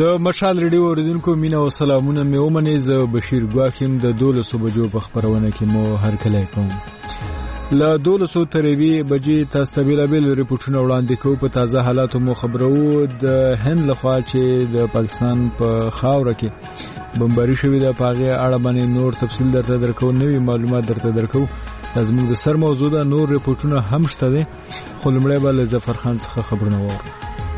د مشال ریډیو اوریدونکو مینا او سلامونه مې ومنئ. زه بشیر ګواکیم د 12 بجو په خبرونه کې مو هرکلی کوم. له 12 تر 1 بجې تاسو ته بیلابیل ریپورټونه وړاندې کوو. په تازه حالاتو مو خبرو د هند لخوا چې د پاکستان په خاوره کې بمباري شوې ده په هغې اړه باندې نور تفصیل درته درکو، نوي معلومات درته درکو. زموږ د سر موضوع ده، نور ریپورټونه هم شته دي، خو لومړی به له ظفر خان څخه خبرونه واورو.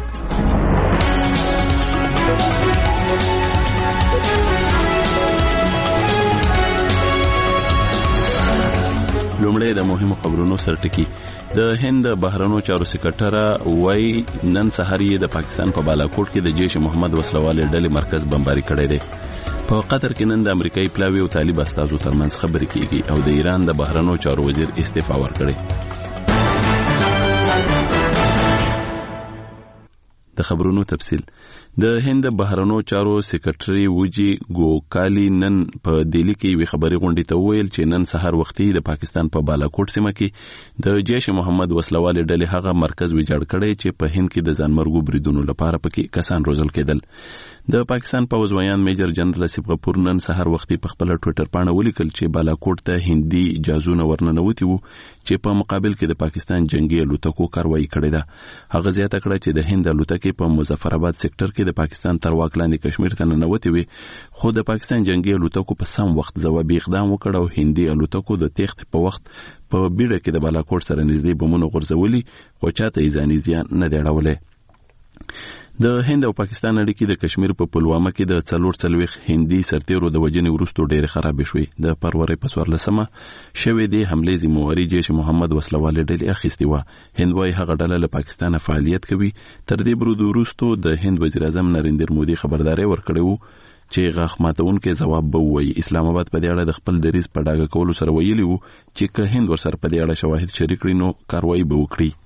لومړی د مهمو خبرونو سرټکی. د هند بهرنیو چارو سکرټر وای نن سحر یې د پاکستان په بالاکوټ کې د جیش محمد وسلوالې ډلې مرکز بمباري کړی دی. په قطر کې نن د امریکایي پلاوی او طالب استازو ترمنځ خبرې کیږي او د ایران د بهرنیو چارو وزیر استعفا ورکړي. د خبرونو تفصیل. د هند بهرنیو چارو سکرټري وجی ګوکالی نن په دلی کې وی خبري غونډې ته ویل چې نن سحر وختي د پاکستان په بالاکوټ سیمه کې د جیش محمد وسلوالې ډلې هغه مرکز ویجاړ کړی چې په هند کې د ځانمرګو بریدونو لپاره پکې کسان روزل کېدل. د پاکستان پوځ ویان میجر جنرال اسیف غفور نن سحر وختي په خپل ټوئیټر باندې ولیکل چې بالاکوټ ته هندي جاسوسونه ورننوتي وو چې په مقابل کې د پاکستان جنگي الوتکو کاروایی کړې ده. هغه زیاته کړه چې د هند الوتکې په مظفرآباد سېکټر کې د پاکستان تر واک لاندې کشمیر ته ننوتي وي، خو د پاکستان جنگي الوتکو په سم وخت ځوابي اقدام وکړ او هندي الوتکو د تېښتې په وخت په بیړه کې د بالاکوټ سره نږدې بمونه غورځولي، خو چاته یې ځاني زیان نه دی اړولی. د هند او پاکستان اړیکې د کشمیر په پلوامه کې د 44 هندي سرتیرو د وژنې وروسته ډېرې خرابې شوې. د فروری په 14مه شوې د حملې ذمہواري جیش محمد وسلوالې ډلې اخیستې وه. هند وايي هغه ډله له پاکستانه فعالیت کوي. تر دې برود وروسته د هند وزیر اعظم نریندر مودي خبرداري ورکړې وو چې غاښ ماتونکي ځواب به ووایي. اسلام آباد په دې اړه د خپل دریځ په ډاګه کولو سره ویلي وو چې که هند ورسره په دې اړه شواهد شریک کړي نو کاروایی به وکړي.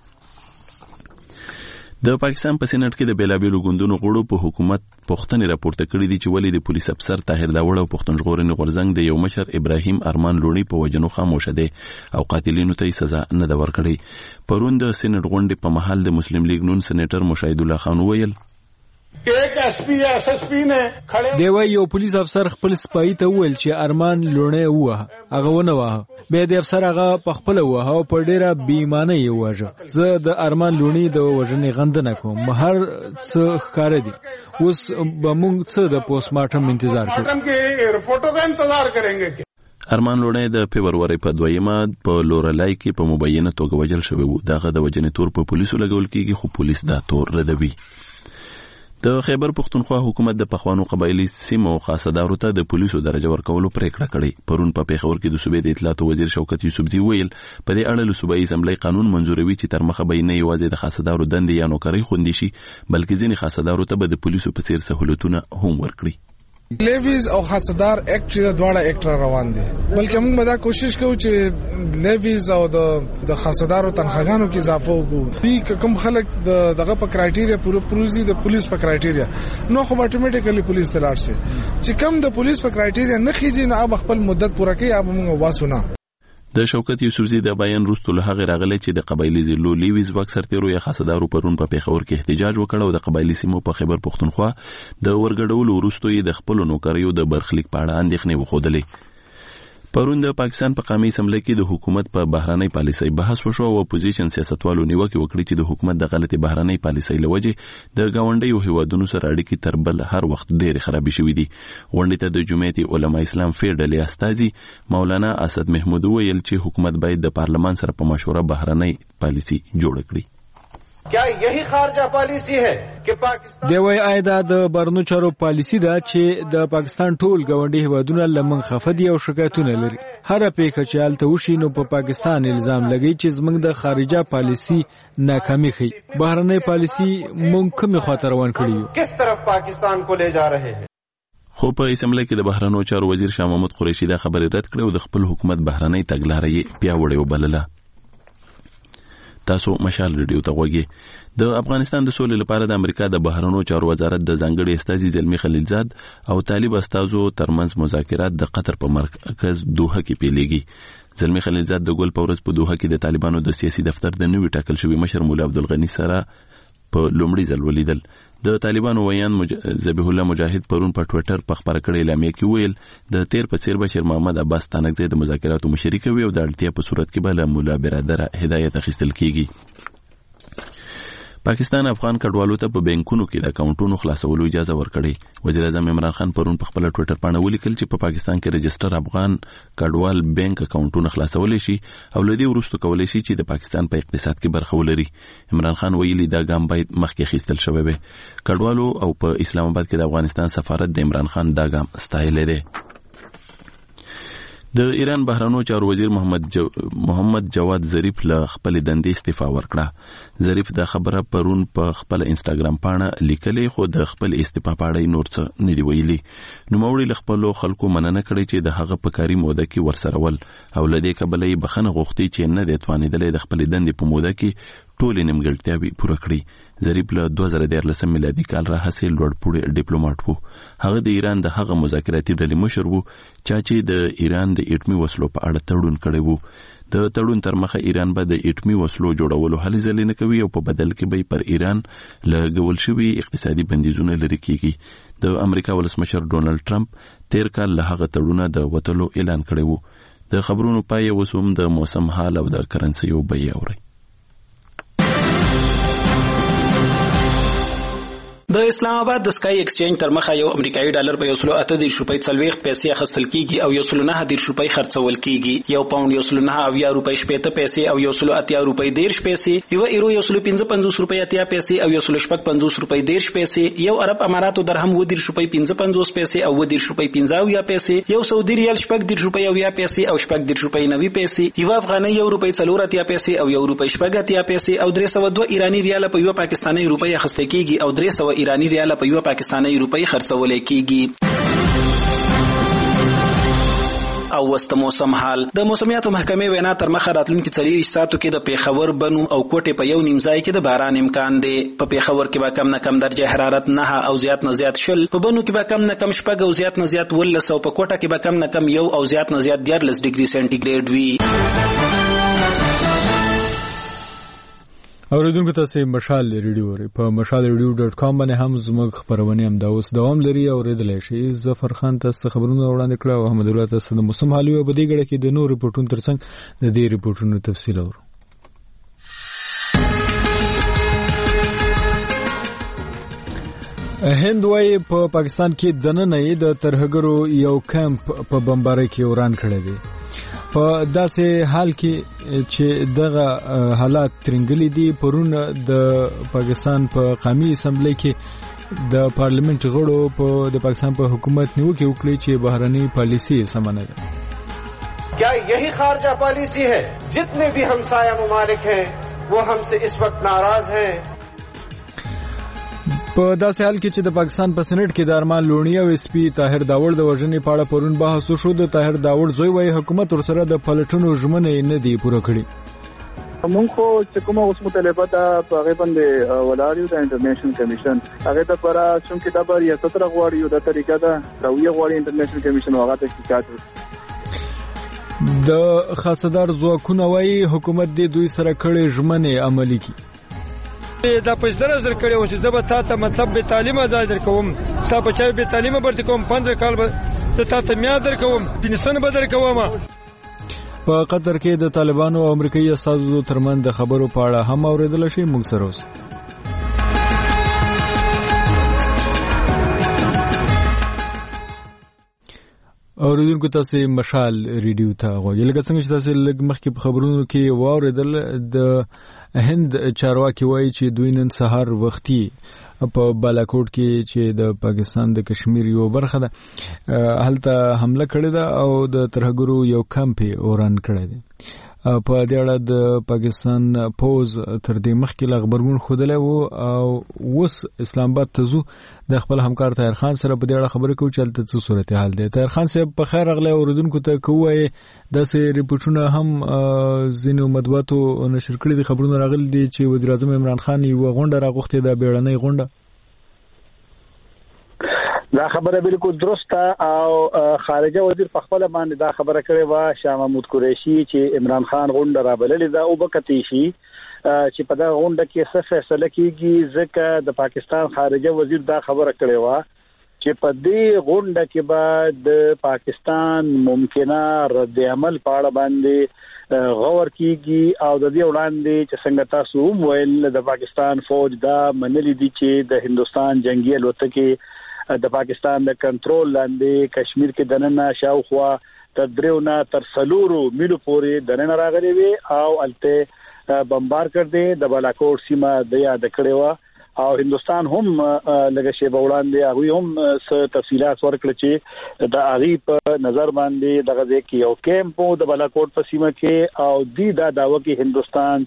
د پاکستان په سېنات کې د بیلابیلو ګوندونو غړو په حکومت پوښتنې راپورته کړې دي چې ولې د پولیس افسر طاهر داوړ او پښتون ژغورنې غورځنګ د یو مشر ابراهیم ارمان لونی په وژنو خاموشه دي او قاتلینو ته سزا نه ده ورکړې. پرون د سېنات غونډې په محل د مسلم لیگ نون سېنیټر مشاهد الله خان ویل ایک ایس پی نے کھڑے دی وای یو پولیس افسر خپل سپای ته ویل چې ارمان لونه وه، هغه ونه وه، به د افسر هغه په خپل وه او په ډیره بیمانه یې وژه. زه د ارمان لونی د وژنې غندنه کوم، هر څه ښکار دي. اوس به موږ څه د پوسټ مارټم انتظار کوو. ارمان لونه د فبرवरी په 2 په لورلای کې په مبینه توګه وژل شوی وو. دغه د وژنې تور په پولیسو لګول کیږي، خو پولیس دا تور ردوي. د خیبر پختونخوا حکومت د پخوانو قبایلی سیمو خاصدارو ته د پولیسو درجه ورکولو پریکړه کړې. پرون په پیښور کې د صوبې د اطلاعات وزیر شوکت یوسفزي ویل په دې اړه له صوبایي اسمبلی قانون منزوروي چې تر مخه به نه یوازې د خاصدارو دندې یا نوکرۍ خوندي شي، بلکې ځینې خاصدارو ته به د پولیسو په څیر سہولتونه هم ورکړي. لیویز او خاصدار اکټ چې دواړه اکټ روان دي، بلکې موږ دا کوشش کوو چې لیویز او د خاصدارو تنخواګانو کې اضافه وکړو. دي کوم خلک دغه په کرایټیریا پروزي د پولیس په کرایټیریا نو خو اتوماتیکلی پولیس ته لاړ شي. چې کوم د پولیس په کرایټیریا نه خېږي نو اب خپل مدت پوره کوي، اب موږ واسونه. د شوکت یوسفزي د بیان وروسته له هغه راغلی چې د قبایلی ضلعو لیویز واک سرتیرو یا خاصدارو پرون په پیښور کې احتجاج وکړ او د قبایلی سیمو په خیبر پختونخوا د ورګډولو وروسته یې د خپل نوکریو د برخلیک په اړه اندېښنې وښودلې. پرون د پاکستان په قومي اسمبلی کې د حکومت په بهرنۍ پالیسۍ بحث وشو او اپوزیشن سیاستوالو نیوکه وکړه چې د حکومت د غلطي بهرنۍ پالیسۍ لوجې د گاونډیو هیوادونو سره اړیکې تر بل هر وخت ډېرې خرابې شوې دي. غونډې ته د جمعیت علما اسلام فیډرالي استازي مولانا اسد محمود ویل چې حکومت باید د پارلمان سره په مشوره بهرنۍ پالیسي جوړ کړي. کیا یہی خارجہ پالیسی ہے کہ پاکستان دی وای آیدا د بهرنیو چارو پالیسی ده چې د پاکستان ټول ګاونډي هیوادونه لمن خفدي او شکایتونه لري. هر پیښه چې حالت وشي نو په پاکستان الزام لګي چې زموږ د خارجه پالیسی ناکامي خي. بهرنۍ پالیسی مونږ کومه خاطر روان کړی کس طرف پاکستان کو لے جا رہے ہیں. خو په اسمبلی کې د بهرنیو چارو وزیر شاه محمود قریشي دا خبره رد کړه او د خپل حکومت بهرنۍ تګلارې یې پیاوړې وبلله. تاسو مشال ریډیو ته غوږی. د افغانستان د سولې لپاره د امریکا د بهرنیو چارو وزارت د ځانګړي استازي زلمی خلیلزاد او طالب استازو ترمنځ مذاکرات د قطر په مرکز دوحه کې پیلېږي. زلمی خلیلزاد د ګل په ورځ په دوحه کې د طالبانو د سیاسي دفتر د نوي ټاکل شوي مشر مولا عبدالغني سره په لومړي ځل ولیدل. د طالبانو ویان ذبیح الله مجاهد پرون په ټوئیټر په خبره کړې اعلامیه کې ویل د تیر په څیر بشیر محمد عباس تانکزی د مذاکراتو مشري کوي او د اړتیا په صورت کې به له مولا برادر هدایت اخیستل کیږي. پاکستان افغان کډوالو ته په بانکونو کې د اکاونټونو خلاصولو اجازه ورکړې. وزیر اعظم عمران خان پرون په خپل ټوئیټر باندې ولیکل چې په پاکستان کې رجسټر افغان کډوال بانک اکاونټونه خلاصولای شي او لدی ورستو کولای شي چې د پاکستان په اقتصاد کې برخه ولري. عمران خان ویلي دا ګام باید مخکې خیستل شوی وي. کډوالو او په اسلام آباد کې د افغانستان سفارت د عمران خان دا ګام ستایلی دی. د ایران بهرنیو چارو وزیر محمد جواد ظریف له خپل دندې استعفا ورکړه. ظریف دا خبره پرون په خپل انسټاګرام باندې لیکلې، خو د خپل استعفا په اړه نور څه نه دی ویلي. نوموړي له خپل خلکو مننه کړې چې د هغه په کاري موده کې ورسره ول او لدې کبلې بخنه غوښتي چې نه د توانیدلې د خپل دندې په موده کې ټول نیمګړتیاوې پوره کړي. ظریف له 2013 میلادي کال راهیسې لوړپوړی ډیپلوماټ وو. هغه د ایران د هغه مذاکراتي ډلې مشر وو چې د ایران د اټومي وسلو په اړه تړون کړی وو. د تړون تر مخه ایران به د اټومي وسلو جوړولو هلې ځلې نه کوي او په بدل کې به پر ایران لګول شوي اقتصادي بندیزونه لرې کیږي. د امریکا ولسمشر ډونالد ټرمپ تیر کال له هغه تړونه د وتلو اعلان کړی وو. د خبرونو پای اوس هم د موسم حال او د کرنسیو بیې اوري. د اسلام آباد د سکای ایکسچینج تر مخه یو امریکایي ډالر په 1.8 روپۍ 40 پیسې اخیستل کیږي او 1.9 روپۍ خرڅول کیږي. یو پاوند 1.9 روپۍ 70 پیسې او 1.8 روپۍ 10 پیسې، یو ایرو 1.55 روپۍ 80 پیسې او 1.55 روپۍ 10 پیسې، یو عرب اماراتو درهم 10 روپۍ 55 پیسې او 10 روپۍ 50 پیسې، یو سعودي ریال 10 روپۍ 90 پیسې او 10 روپۍ 90 پیسې، یو افغاني 1 روپۍ 40 پیسې او 1 روپۍ 80 پیسې او 302 ایرانی ریال په یو پاکستاني روپۍ اخیستل کیږي او 300 ایرانی ریال په یو پاکستاني روپۍ خرڅول کیږي. او وست موسم حال. د موسمیاتو محکمې وینا تر مخه راتلونکي 4 ساعتو کې د پیښور، بنو او کوټې په یو نیم ځای کې د باران امکان دی. په پیښور کې به کم نه کم درجه حرارت 9 او زیات نه زیات 0، په بنو کې به کم نه کم 4 او زیات نه زیات 12 او په کوټه کې به کم نه کم 1 او زیات نه زیات 14 ډیګري سنټیګریډ وي. اوریدونکو تاسو مشال ریډیو په mashalradio.com باندې هم زموږ خبرونه هم دا اوس دوام لري او ریډلای شي. ظفر خان تاسو خبرونه وړاندې کړو او احمد الله تاسو د موسم حالي او بدی ګړه کې د نور ریپورتونو ترڅنګ د دې ریپورتونو تفصیل اورو. هند وايي په پاکستان کې دننه د ترهګرو یو کمپ په بمبارۍ کې وران کړی دی. په داسې حال کې چې دغه حالات ترنګلي دي، پرون د پاکستان په قومي اسمبلی کې د پارلیمنت غړو په د پاکستان په حکومت نیوکه وکړي چې بهرنی پالیسی سمونه ده. क्या यही खारजा पॉलिसी है؟ जितने भी हमसाया ममालिक हैं वो हमसे इस वक्त नाराज हैं. په داسې حال کې چې د پاکستان په سېنات کې د ارمان لونی او اس پی طاهر داوړ د وژنې په اړه پرون بحث وشو. د طاهر داوړ زوی وايي حکومت ورسره د پلټنو ژمنې نه دی پوره کړې. موږ خو چې کومه اوس مطالبه ده په هغه باندې ولاړ د انټرنیشنل کمیشن هغه ته پر چې دا بر یو ستر غواړي یو د طریقه ده راوي غواړي انټرنیشنل کمیشن هغه ته شکایت وکړي. د خاصدار ځواکونه وايي حکومت دې دوی سره کړې ژمنې عملي کړي. دا پښتنه زر کړي و چې زه به تا مطلب به تعلیم ازاد درکوم، تا په چا به تعلیم برته کوم 15 کال به تا ته میا درکوم، پنسن به درکوم. په قطر کې د طالبانو او امریکایي اساسو ترمن د خبرو په اړه هم اوریدل شي. موږ سره اوس اوریدونکو تاسو مشال ریډیو ته غوږی لکه څنګه چې تاسو لږ مخکې په خبرونو کې واوریدل. د هند چارواکي وایي چې دوی نن سهار وختي په بالاکوټ کې چې د پاکستان د کشمیر یو برخه ده هلته حمله کړې ده او د ترهګرو یو کمپ اوران کړی دی. په دې اړه د پاکستان پوز تر دې مخکې خبرونه خوده وو او وس اسلام آباد ته زو د خپل همکار طاهر خان سره په دې اړه خبرې کوو چې الته څه صورتحال دی. طاهر خان صاحب په خیر اغله اوریدونکو ته کوی داسې ریپورتونه هم ځینو مطبوعاتو نشر کړي دي، خبرونه راغلي دي چې وزیر اعظم عمران خان یو غونډه راغوښتې ده، بیړنۍ غونډه. دا خبره بالکل درسته او خارجه وزیر په خپل باندې دا خبره کړې و شاه محمود قریشي چې عمران خان غونډه را بللې ده او بکتی شي چې په دا غونډه کې څه فیصله کیږي ځکه د پاکستان خارجه وزیر دا خبره کړې و چې په دې غونډه کې به د پاکستان ممکنه رد عمل په اړه باندې غور کیږي او د دې وړاندې چې څنګه تاسو هم ویل د پاکستان فوج دا منلي دي چې د هندستان جنگي الوتکې د پاکستان د کنټرول لاندې کشمیر کې دننه شاوخوا تر 3 نه تر 4 میلو پورې دننه راغلي وي او الته بمبار کړ دي د بالاکوټ سیمه د یاد کړي و او هندستان هم لږه شی وړاندې هغه هم څه تفصيلات ورکړي چې د اغي په نظر باندې دغه ځکه یو کیمپ د بالاکوټ په سیمه کې او دا داوا کې هندستان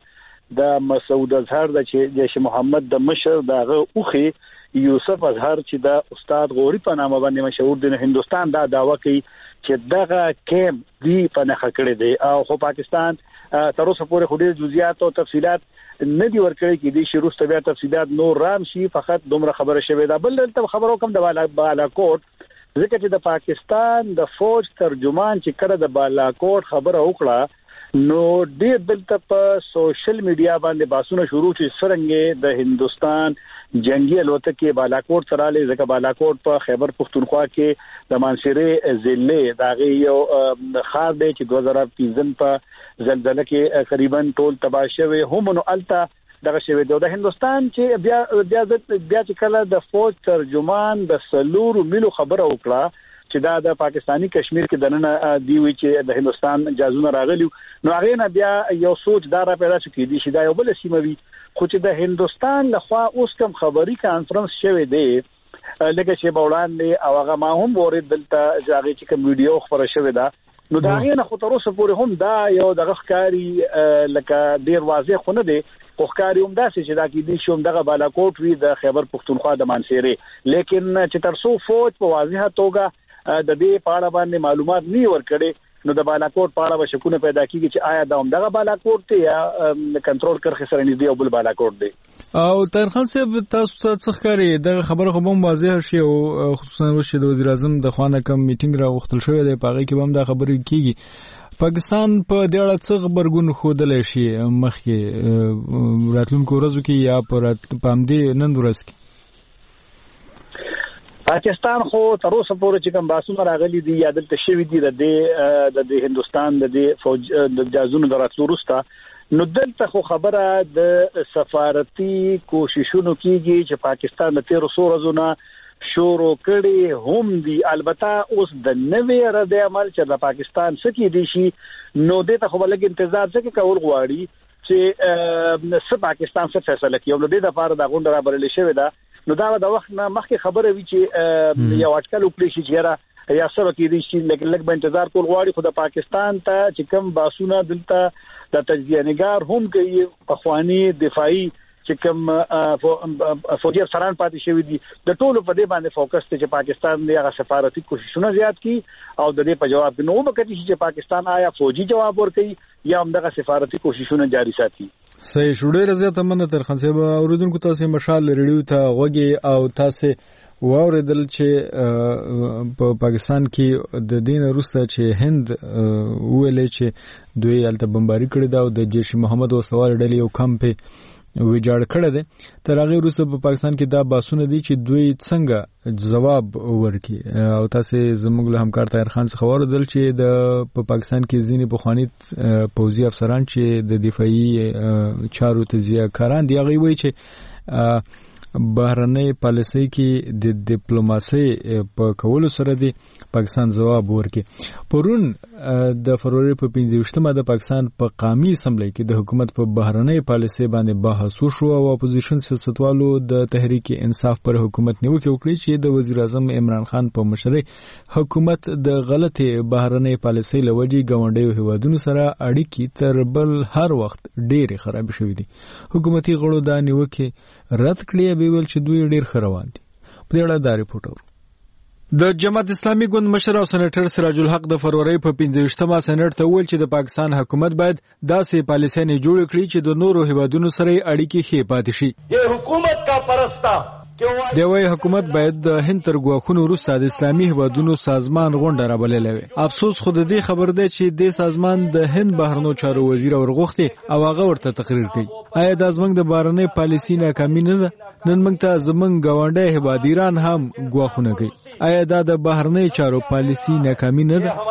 چې د مسعود اظهر د جیش محمد د مشر دغه اوخي یوسف اظهر چې د استاد غوري په نامه باندې مشهور دی هندستان دا داوا کوي چې دغه کیمپ دی په نخښه کړی دی او خو پاکستان تر اوسه پورې خوري جزئیات او تفصيلات نه دی ورکړي کې دي شروع ته بیا تفصيلات نور رام شي فقط دومره خبره شوې ده بل ته خبرو کوم د بالاکوټ ځکه چې د پاکستان د فوج ترجمان چې کړه د بالاکوټ خبره وکړه نو ډېر دلته په سوشل میډیا باندې باسونه شروع شي څنګه د هندستان جنگي الوتکې بالاکوټ سره لې ځکه بالاکوټ په خیبر پختونخوا کې د مانسيري ضلع داغه یو خار دی چې 2015 په زلزلہ کې تقریبا ټول تباہ شوی هم نو الته دغه شوی د هندستان چې بیا چې کله د فوج ترجمان د سلور میلو خبره وکړه چې دا د پاکستانی کشمیر کې دننه دی وی چې د هندستان جازونه راغلی نو هغه نه بیا یو سوچ دا را پیدا شو کې دي چې دا یو بل سیمه وي خو چې د هندستان لخوا اوس کوم خبري کانفرنس شوی دی لکه چې بولاندې او هغه ما هم ورید دلته ځاګه چې کوم ویډیو خبره شوی دا نو دا غینه خو تر اوسه پورې هم دا یو دغه ښکاری لکه ډیر واضح خونه دی خو ښکاری هم دا چې دا کې دي شوم دغه بالاکوټ وی د خیبر پختونخوا د مانسيري لیکن چې تر څو فوج په واضحه توګه د دې په اړه باندې معلومات نه ورکړي نو د بالاکوټ په اړه شکونه پیدا کیږي چې آیا دا هم دغه بالاکوټ ته یا کنټرول کرخه سره نږدې او بل بالاکوټ دی او طاهر صاحب تاسو څه ښکاری دغه خبره خو هم واضح شي او خصوصا چې د وزیر اعظم د خوانه کم میټینګ را وختل شوی دی په هغه کې هم دا خبرې کیږي پاکستان په دې اړه څه خبرګون خودلای شي مخکې راتلونکو ورځو کې یا په همدې نن ورځ کې پاکستان خو تر اوسه پورې چې کوم باسونه راغلي دي یا دلته شوی دي د هندستان د فوج د جازونو دراتلو وروسته نو دلته خو خبره د سفارتي کوششونو کیږي چې پاکستان د 1300 ورځې شروع کړي هم دي البته اوس د نوې رد عمل چې د پاکستان سکی دي شي نو دته خو بلګ انتظار څه کول غواړي چې پاکستان څه فیصله کوي نو د لپاره د غونډه را بلل شوی دا نو دا د وخت نه مخکې خبره وی چې یو اټکل وکړي چې یا سره کې دي چې لکه به انتظار کول غواړي خو د پاکستان ته چې کوم باسونه دلته د تجزیه نگار هم کوي اخواني دفاعي چې کوم فوجي افسران پاتې شوی دي د ټولو په دې باندې فوکس ته چې پاکستان د هغه سفارتي کوششونه زیات کړي او د دې په جواب نو وکړي چې پاکستان آیا فوجي جواب ورکړي یا هم دغه سفارتي کوششونه جاری ساتي صحیح شوړې رضا تمنه تر خنصيب اوریدونکو تاسو مشال ریډیو ته وګي او تاسو واوریدل چې په پاکستان کې د دین روسه چې هند ویلې چې دوی الته بمباري کړې دا او د جیش محمد وسوال ډلې یو کمپ ویجاړ کړی دی تر هغه وروسته په پاکستان کې دا باسونه دي چې دوی څنګه جواب ورکړي او تاسو زموږ له همکار طاهر خان څخه واوریدل چې په پاکستان کې ځینې پخوانی پوځي افسران چې د دفاعي چارو تجزیه کاران دی هغه وایي چې بهرنۍ پالیسۍ کې د ډیپلوماسۍ په کولو سره دی پاکستان جواب ورکړي پرون د فروری په 15مه د پاکستان په قومي اسمبلی کې د حکومت په بهرنۍ پالیسۍ باندې بحث وشو او اپوزیشن سیاستوالو د تحریک انصاف پر حکومت نیوکه وکړه چې د وزیر اعظم عمران خان په مشرۍ حکومت د غلطه بهرنۍ پالیسۍ لوجې ګاونډیو هیوادونو سره اړیکې تر بل هر وخت ډېرې خراب شوې دي حکومتي غړو دا نیوکه رد کړی به ول چې دوی ډېر خروان دي په دې اړه دا ریپورټ د جماعت اسلامي ګوند مشر او سېنیټر سراج الحق د فروری په 15مه سېنات ته ویل چې د پاکستان حکومت باید داسې پالیسۍ نه جوړ کړي چې د نورو هیوادونو سره اړیکې ښې پاتې شي یہ حکومت کا پرستہ دی وايي حکومت باید د هند تر ګواښونو وروسته د اسلامي هیوادونو سازمان غونډه رابللې وي. افسوس خو د دې خبر دی چې د سازمان د هند بهرنیو چارو وزیر ورغوښتي او هغه ورته تقریر کوي. آیا دا زموږ د بهرنۍ پالیسي ناکامي نه ده؟ نن موږ ته زموږ ګاونډی هیواد ایران هم ګواښونه کوي. آیا دا د بهرنۍ چارو پالیسي ناکامي نه ده؟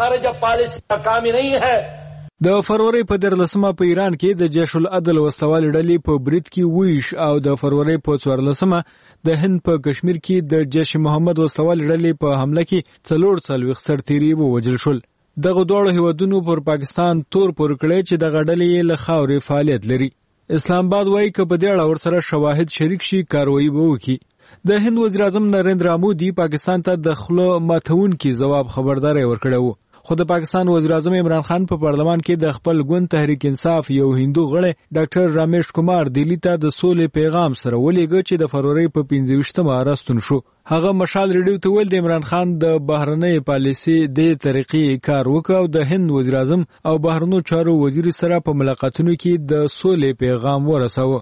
د فروری په 14مه په ایران کې د جیش العدل وسوال ډلې په برید کې ویش او د فروری په 14مه د هند په کشمیر کې د جیش محمد وسوال ډلې په حمله کې 44 سرتیري ووژل شول. دغه دوه هیوادونو پر پاکستان تور پر کړی چې د غډلې له خاورې فعالیت لري. اسلام آباد وایي چې په دې اړه ورسره شواهد شریک شي کاروایی به وکړي. د هند وزیر اعظم نریندرا مودي پاکستان ته د خلو ماتونکي جواب خبرداري ورکړو. خو د پاکستان وزیر اعظم عمران خان په پارلمان کې د خپل ګوند تحریک انصاف یو هندو غړی ډاکټر رامیش کومار دلی ته د سولې پیغام سره ولېږه چې د فروری په 15مه راستون شو. هغه مشال ریډیو ته ویل د عمران خان د بهرنۍ پالیسي د طریقې کار وکاو. د هند وزیر اعظم او بهرنیو چارو وزیر سره په ملاقاتونو کې د سولې پیغام ورساوه.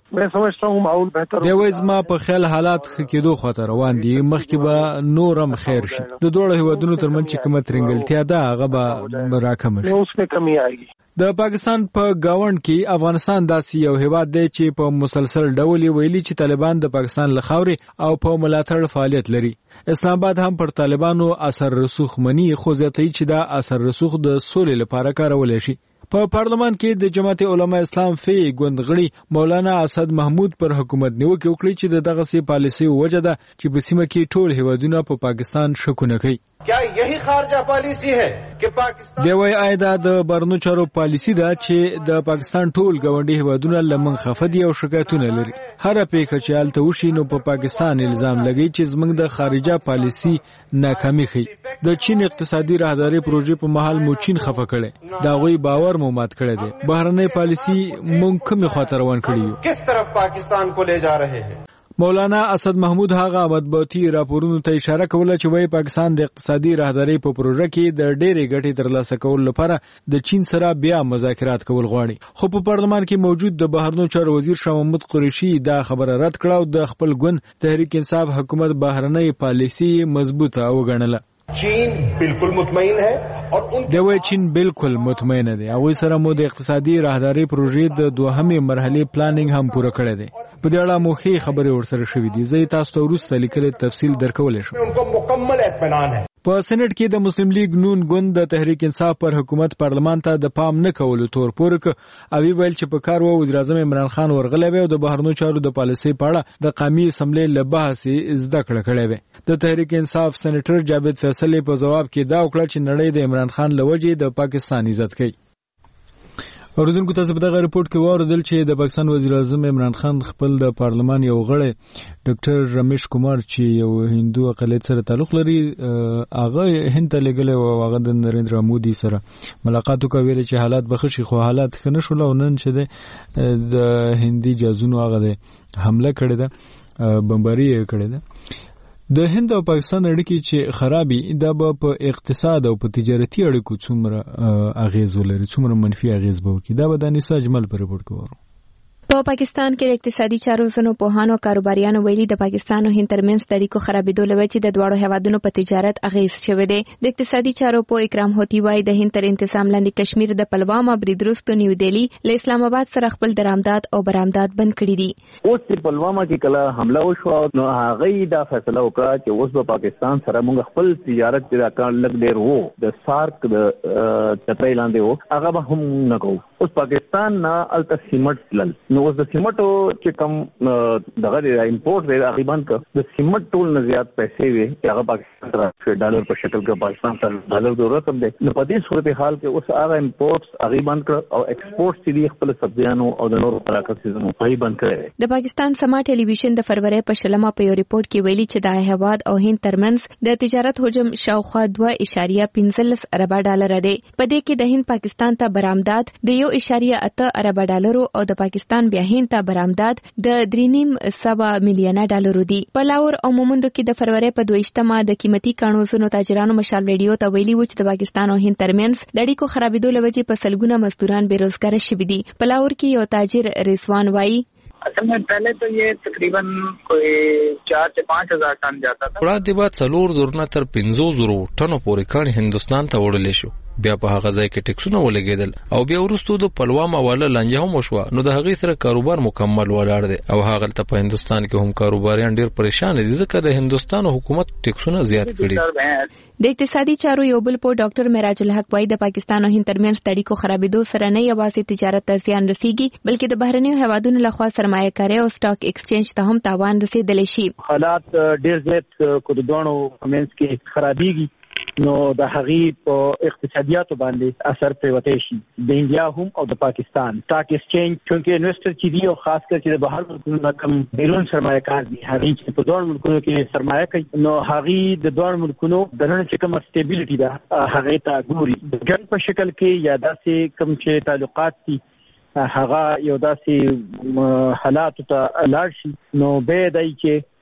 د وایزما په خیال حالات کېدو خطر روان دي، مخکې به نورم خیر شي. د دوه هیوادونو ترمنځ چې کومه ترنګلتیا ده هغه به راکم شي. د پاکستان په گاوند کې افغانستان داسې یو هیواد دی چې په مسلسل ډول ویلي چې طالبان د پاکستان له خاورې او په ملاتړ فعالیت لري. اسلام آباد هم پر طالبانو اثر رسوخ مني، خو زیاتوي چې دا اثر رسوخ د سولې لپاره کارول شي. په پارلمان کې د جماعت علماء اسلام فی ګوند غړي مولانا اسد محمود پر حکومت نیوکه وکړي چې د دغه سي پالیسي وجه ده چې په سیمه کې ټول هیوادونه په پاکستان شکونه کوي. क्या यही खारजा पॉलिसी है कि पाकिस्तान دی وای آیدا د بهرنیو چارو پالیسی ده چې د پاکستان ټول ګاونډي هیوادونه لمن خفدي او شکایتونه لري. هر پیښه چې الته وشي نو په پاکستان الزام لګي چې زموږ د خارجه پالیسی ناکامي خي. د چین اقتصادي راهداري پروژې په محل مو چین خفه کړي، دا غوي باور مو مات کړی دی. بهرنۍ پالیسی مونږ کومه خاطر روان کړی یو، किस तरफ पाकिस्तान को ले जा रहे हैं. مولانا اسد محمود هغه مطبوعاتي راپورونو ته اشاره کوله چې وایي پاکستان د اقتصادي راهداري په پروژه کې د ډېرې ګټې ترلاسه کولو لپاره د چین سره بیا مذاکرات کول غواړي. خو په پارلمان کې موجود د بهرنیو چارو وزیر شاه محمود قریشي دا خبره رد کړه او د خپل ګوند تحریک انصاف حکومت بهرنۍ پالیسی مضبوطه وګڼله. चीन बिल्कुल मुतमईन है और उन دوی چین بالکل مطمئن دي. هغه سره مو د اقتصادي راهداري پروژې د دوهمې مرحلې پلانینګ هم پوره کړی دی. په دې اړه موخي خبرې ورسره شوې دي. زه تاسو ته وروسته لیکل تفصیل درکولای شم. उनको मुकम्मल इत्मीनान है. په سېنات کې د مسلم لیگ نون ګوند د تحریک انصاف پر حکومت پارلمان ته د پام نه کولو تور پورک او ویل چې په کار و وزیر اعظم عمران خان ورغلی و او د بهرنیو چارو د پالیسۍ په اړه د قومي اسمبلی له بحث زده کړې و. د تحریک انصاف سېنیټر جاوید فیصل په جواب کې دا وکړه چې نړۍ د عمران خان لوجې د پاکستان عزت کوي. اوریدونکو تاسو په دغه رپورت کې واوریدل چې د پاکستان وزیر اعظم عمران خان خپل د پارلمان یو غړی ډاکټر رمیش کومار چې یو هندو اقلیت سره تعلق لري هغه هند ته لګلې او هغه د نریندرا مودي سره ملاقات وکړ چې حالات بخښي، خو حالات ښه نه شول او نن چې د هندي جازونو هغه حمله کړې ده، بمباري کړې ده. د هند او پاکستان اړیکې چې خرابي دا به په اقتصاد او په تجارتي اړیکو څومره اغیز ولري، څومره منفي اغیز به وکړي، دا به د انیسا اجمل په رپورت کې وره. په پاکستان کې د اقتصادي چارو زنو پوهانو کاروباریانو ویلي د پاکستان او هند ترمنځ د اړیکو خرابېدو له وجې د دواړو هیوادونو په تجارت اغیز شوی دی. د اقتصادي چارو په اکرام هوتی وایي د هند تر انتظام لاندې کشمیر د پلوامه برید وروسته نیو دهلي له اسلام آباد سره خپل درآمدات او برآمدات بند کړي دي. اوس چې پلوامه کې کله حمله وشو نو هغه دا فیصله وکړه چې اوس په پاکستان سره موږ خپل تجارت چې راکړ لګ ډیر وو د سارک د چترۍ لاندې وو هغه به هم نه کوو. اوس پاکستان نه الته سیمټ لل نو اوس د سیمټو چې کوم دغه امپورټ دی هغه باندې د سیمټ ټول نه زیات پیسې وي چې هغه پاکستان سره ډالر په شکل کې پاکستان سره ډالر ضرورت هم دی. نو په دې صورتحال کې اوس هغه امپورټس هغه باندې کړ او ایکسپورټ چې دی خپل سبزیانو او د نورو خوراکي سيزونو په باندې کړی. د پاکستان سما ټلویزیون د فروری په شلمه په یو ریپورت کې ویلي چې د هیواد او هند ترمنځ د تجارت حجم شاوخوا 2.15 ارب ډالر دی. په دې کې د هند پاکستان ته برآمدات د 1.8 ارب ډالر او د پاکستان بیا هند ته برآمدات د 3.7 میلیونه ډالر دي. په لاهور او مومندو کې د فروری په 22مه د قیمتي کانو زنو تاجرانو مشال ریډیو ته ویلي و چې د پاکستان او هند ترمنځ د اړیکو خرابېدو له وجې په سلګونه مزدوران بیروزګار شوي دي. په لاهور کې یو تاجر رضوان وایي असल में पहले तो ये तकरीबन कोई 4 से 5 हज़ार टन जाता था. وړاندې بعد 4 زره تر 500 ټنو پورې کان هندستان ته وړل شو. بیا په هغه ځای کې ټیکسونه ولګیدل او بیا وروسته د پلوامه والا لانجه هم وشوه. نو د هغې سره کاروبار مکمل ولاړ دی او هغه ته په هندستان کې هم کاروباریان ډیر پریشان دي ځکه د هندستان حکومت ټیکسونه زیات کړي. د اقتصادي چارو یو بل په ډاکټر معراج الحق وايي د پاکستان او هند ترمنځ اړیکو خرابېدو سره نه یوازې تجارت ته زیان رسیږي بلکې د بهرنیو هیوادونو لخوا سرمایه کاري او سټاک ایکسچینج ته هم تاوان رسیدلی شي. حالات ډیر زیات کوډونو کمنس کې خرابېږي نو د هغې په اقتصادیاتو باندې اثر پریوتی شي د انډیا هم او د پاکستان سټاک ایکسچینج چونکې انویسټر چې دی او خاص کر چې د بهر ملکونو نه کم بیرون سرمایه کار دي هغې چې په دوه ملکونو کې سرمایه کوي نو هغې د دوه ملکونو دننه چې کومه سټیبیلیټي ده هغې ته ګوري د جنګ په شکل کې یا داسې کوم چې تعلقات دي هغه یو داسې حالاتو ته لاړ شي نو به دی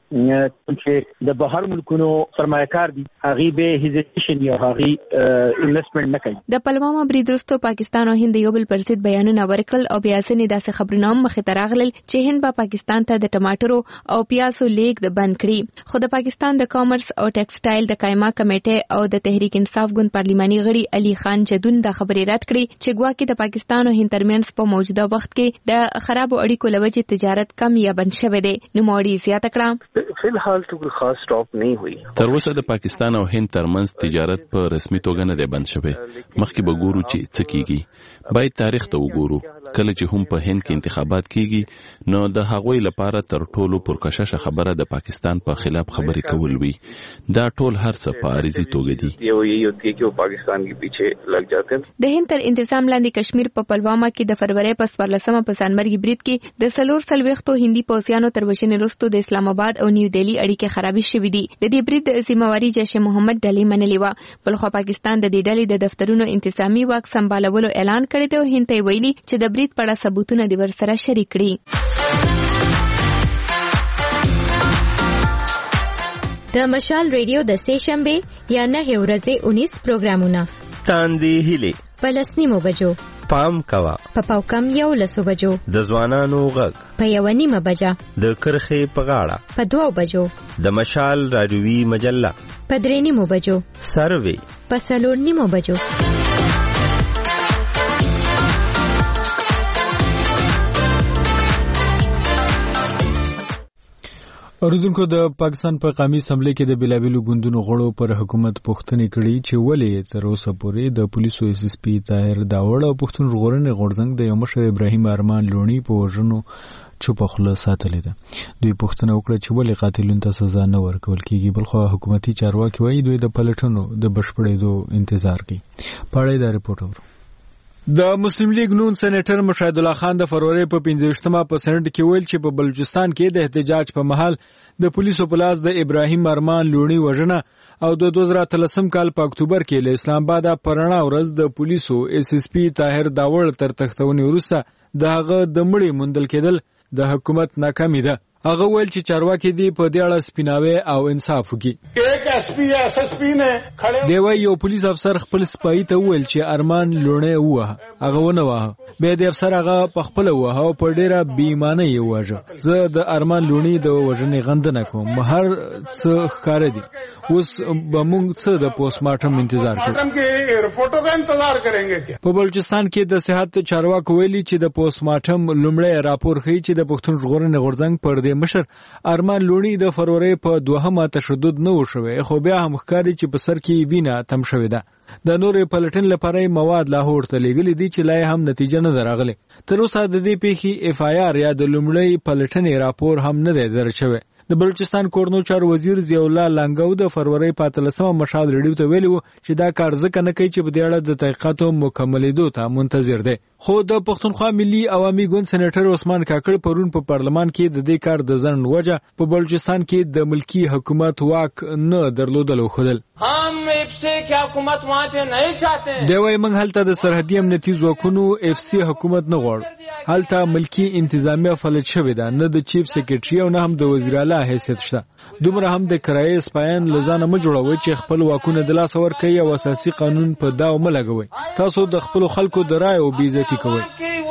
چې د بهر ملکونو سرمایه‌کار دي هغه به هیزیټیشن یا هغه انویسټمنټ نه کوي. د پلوامه برید وروسته پاکستان او هند یو بل پر ضد بیانونه ورکړل او بیا ځینې داسې خبرونه مخې ته راغلل چې هند به پاکستان ته د ټماټرو او پیازو لیږد بند کړي. خو د پاکستان د کامرس او ټیکسټایل د قائمه کمیټې او د تحریک انصاف ګوند پارلماني غړي علي خان جدون د خبرې رد کړې چې ګواکې د پاکستان او هند ترمنځ په موجوده وخت کې د خرابو اړیکو له وجې تجارت کم یا بند شوی دی. نوموړي زیاته کړه فلحال تو خاص سټاپ نه ہوئی. تر اوسه د پاکستان او هند ترمنځ تجارت په رسمي توګه نه دی بند شوی. مخکې به ګورو چې څه کیږي. باید تاریخ ته وګورو. کله چې هم په هند کې انتخابات کیږي نو د هغوی لپاره تر ټولو پرکششه خبره د پاکستان په خلاف خبرې کول وي. دا ټول هر څه په عارضي توګه دي. یہی ہوتی ہے کہ وہ پاکستان کے پیچھے لگ جاتے ہیں. د هند تر انتظام لاندې کشمیر په پلوامه کې د فروری په 14مه په ځانمرګي برید کې د 440 هندي پوځیانو تر وژنې وروسته د اسلام آباد او نیو دهلي اړیکې خرابې شوې دي. د دې برید د ذمہواري جیش محمد ډلې منلې و. بلخو پاکستان د دې ډلې د دفترونو انتظامی واک سمبالولو اعلان کړی دی او هند ته ویلي چې د برید په اړه ثبوتونه د ورسره شریک کړي. د مشال ریډیو د سه شنبه یا 9 ورځې 19 پروګرامونه تاندې هلي په 10 بجو پام کوا په پاوکم 11 بجو د ځوانانو غږ په 1 بجه د کرخې په غاړه په 2 بجو د مشال رادیوي مجله په 3 بجو سروي په 4 بجو. اوریدونکو د پاکستان په قومي اسمبلی کې د بلابلو ګوندونو غړو پر حکومت پوښتنې کړې چې ولې تر اوسه پورې د پولیسو اس اس پی طاهر داوړ او پښتون ژغورنې غورځنګ د یو مشر ابراهیم ارمان لونی په وژنو چوپ خوله ساتلې ده. دوی پوښتنه وکړه چې ولې قاتلونو ته سزا نه ورکول کیږي بلخو حکومتي چارواکي وایي دوی د پلټنو د بشپړېدو انتظار کوي. پاړې دا رپورټ اورو. د مسلم لیگ نون سېنیټر مشاهد الله خان د فروری په 15مه په سند کې ویل چې په بلوچستان کې د احتجاج په محل د پولیسو په لاس د ابراهیم ارمان لونی وژنه او د 2013 کال په اکتوبر کې له اسلام آباد پرانا ورځ د پولیسو اس اس پی طاهر داوړ تر تختونې وروسته د هغه د مړي موندل کېدل د حکومت ناکامي ده. هغه ویل چې چارواکي دی په دې اړه سپیناوي او انصاف وکړي. ایک ایس پی ایس ایس پی نے کھڑے دی وای یو پولیس افسر خپل سپای ته ویل چې ارمان لونه وه هغه ونه وه به د افسر هغه په خپل وه او په ډیره بیمانه یې وژه. زه د ارمان لونی د وژنې غندنه کوم. هر څه ښکار دي. اوس به موږ څه د پوسټ مارټم انتظار کوو. رپورټو کا انتظار کریں گے. په بلوچستان کې د صحت چارواکو ویلي چې د پوسټ مارټم لومړی راپور ښیي چې د پښتون ژغورنې غورځنګ پر مشر ارمان لونی د فروری په 2 تشدد نه وشوي خو بیا هم ښکاري چې په سر کې وینه تم شوې ده. د نورې پلټن لپاره مواد لاهور ته لیږلي دي چې لا هم نتیجه نه راغلې. تر اوسه د دې پیښې اف آی آر یا د لومړی پلټنې راپور هم نه دی درج شوی. د بلوچستان کورنو چارو وزیر ضیاء الله لنګو د فروری په 13مه مشال ریډیو ته ویلي چې دا کار ځکه نه کوي چې په دې اړه د تحقیقاتو مکملېدو ته منتظر دی. خو د پښتونخوا ملي عوامي ګوند سېنیټر عثمان کاکړ پرون په پارلمان کې د دې کار د ځنډ وجه په بلوچستان کې د ملکی حکومت واک نه درلودل خودل. هم اف سی کی حکومت وہاں پہ نہیں چاہتے ہیں. دی وای موږ هلته د سرحدي امنیتي ځواکونو اف سی حکومت نه غواړو. هلته ملکی انتظامیه فلج شوې ده نه د چیف سیکریټري او نه هم د وزیر اعلی حیثیت شته. دومره هم د کرایې سپایان لزانه م جوړوي چې خپل واکونه د لاس ور کوي او اساسي قانون په داو م لګوي. تاسو د خپل خلکو د رای او بیزتی کوي.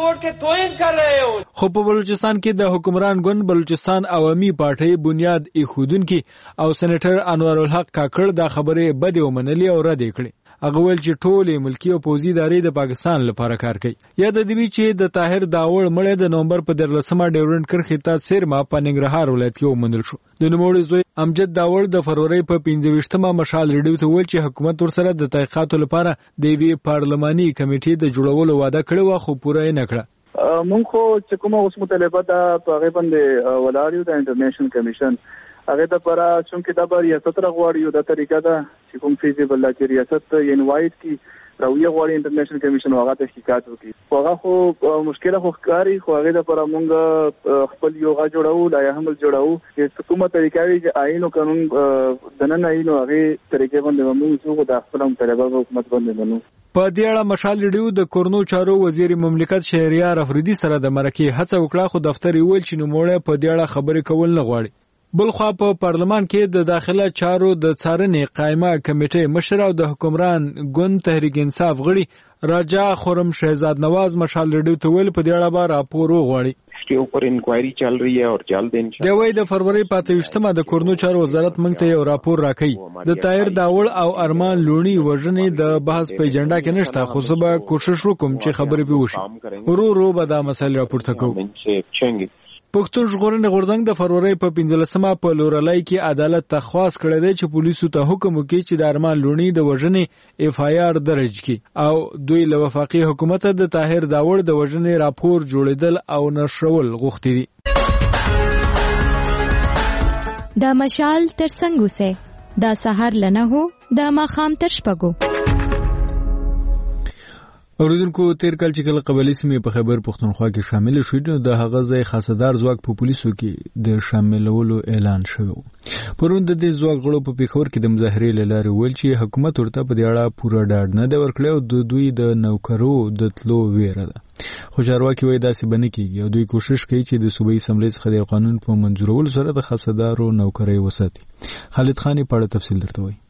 خو په بلوچستان کې د حکمران ګوند بلوچستان عوامي پارټي بنیاد ایښودونکي او سېنیټر انوار الحق کاکړ دا خبره بده ومنلې او رد کړې. هغه ویل چې ټولې ملکی او پوځي ادارې د پاکستان لپاره کار کوي. یاد دی چې د طاهر داوړ مړی د نومبر په 13مه ډیورنډ کرښې ته سیرما په ننګرهار ولایت کې ومنل شو. د نوموړي زوی امجد داوړ د فروری په 15مه مشال ریډیو ته ویل چې حکومت ورسره د تحقیقاتو لپاره د یوې پارلماني کمیټې د جوړولو وعده کړې و خو پوره یې نه کړه. مونږ خو چې کومه اوس مطالبه ده په هغه باندې ولاړ یو د انټرنیشنل کمیشن هغه د لپاره چې دا به ریاست راغواړي یو د طریقه ده چې کوم فیزیبل ده چې ریاست انوایټ کی راویه غواړي انټرنیشنل کمیشن هغه تحقیقات وکړي. هغه خو مشکله خو ښکاري خو هغه د لپاره مونږ خپل یو غا جوړو لا هم جوړو چې کومه طریقه وي چې آئین او قانون د نن آئین او هغه طریقې باندې موږ د خپل مطالبه حکومت باندې منو. په دې اړه مشال ریډیو د کورنو چارو وزیر مملکت شهریار افریدي سره د مرکې هڅه وکړه خو دفتر یې ویل چې نوموړی په دې اړه خبرې کول نه غواړي. بلخوا په پارلمان کې د داخله چارو د څارنې قائمه کمیټې مشر او د حکمران ګوند تحریک انصاف غړي راجا خرم شهزاد نواز مشال ریډیو ته ویل په دې اړه به راپور وغواړي. के ऊपर इंक्वायरी चल रही है और जल्द इंशाल्लाह. د وای د فروری 25مه د کورنو چارو وزارت موږ ته یو راپور راکړي. د طاهر داوړ او ارمان لونی وژنې د بحث په ایجنډا کې نشته خو زه به کوشش وکم چې خبرې به وشي. ورو به دا مسله راپورته کوو. پښتون ژغورنې غورځنګ د فروری په 15مه په لورلای کې عدالت تخواس کړی دی چې پولیسو ته حکم وکړي چې د ارمان لونی د وژنې اف آی آر درج کړي او دوی له وفاقي حکومت د طاهر داوړ د وژنې راپور جوړیدل او نشرول غوښتي دي. دا مشال تر څنګه وسه دا سحر لنه هو دا ماخام تر شپګو. اوریدونکو تیر کال چې کله قبایلی سیمې په خیبر پښتونخوا کې شامل شوې نو د هغه ځای خاصدار ځواک په پولیسو کې د شاملولو اعلان شوی. پرون د دې ځواک غړو په پیښور کې د مظاهرې له لارې ویل چې حکومت ورته په دې اړه پوره ډاډ نه دی ورکړی او د دوی د نوکرو د تلو ویره ده. خو چارواکي وایي داسې به نه کېږي او دوی کوشش کوي چې د صوبایي اسمبلۍ څخه د قانون په منظورولو سره د خاصدارو نوکرۍ وساتي. خالد خان په اړه تفصیل درته وایي.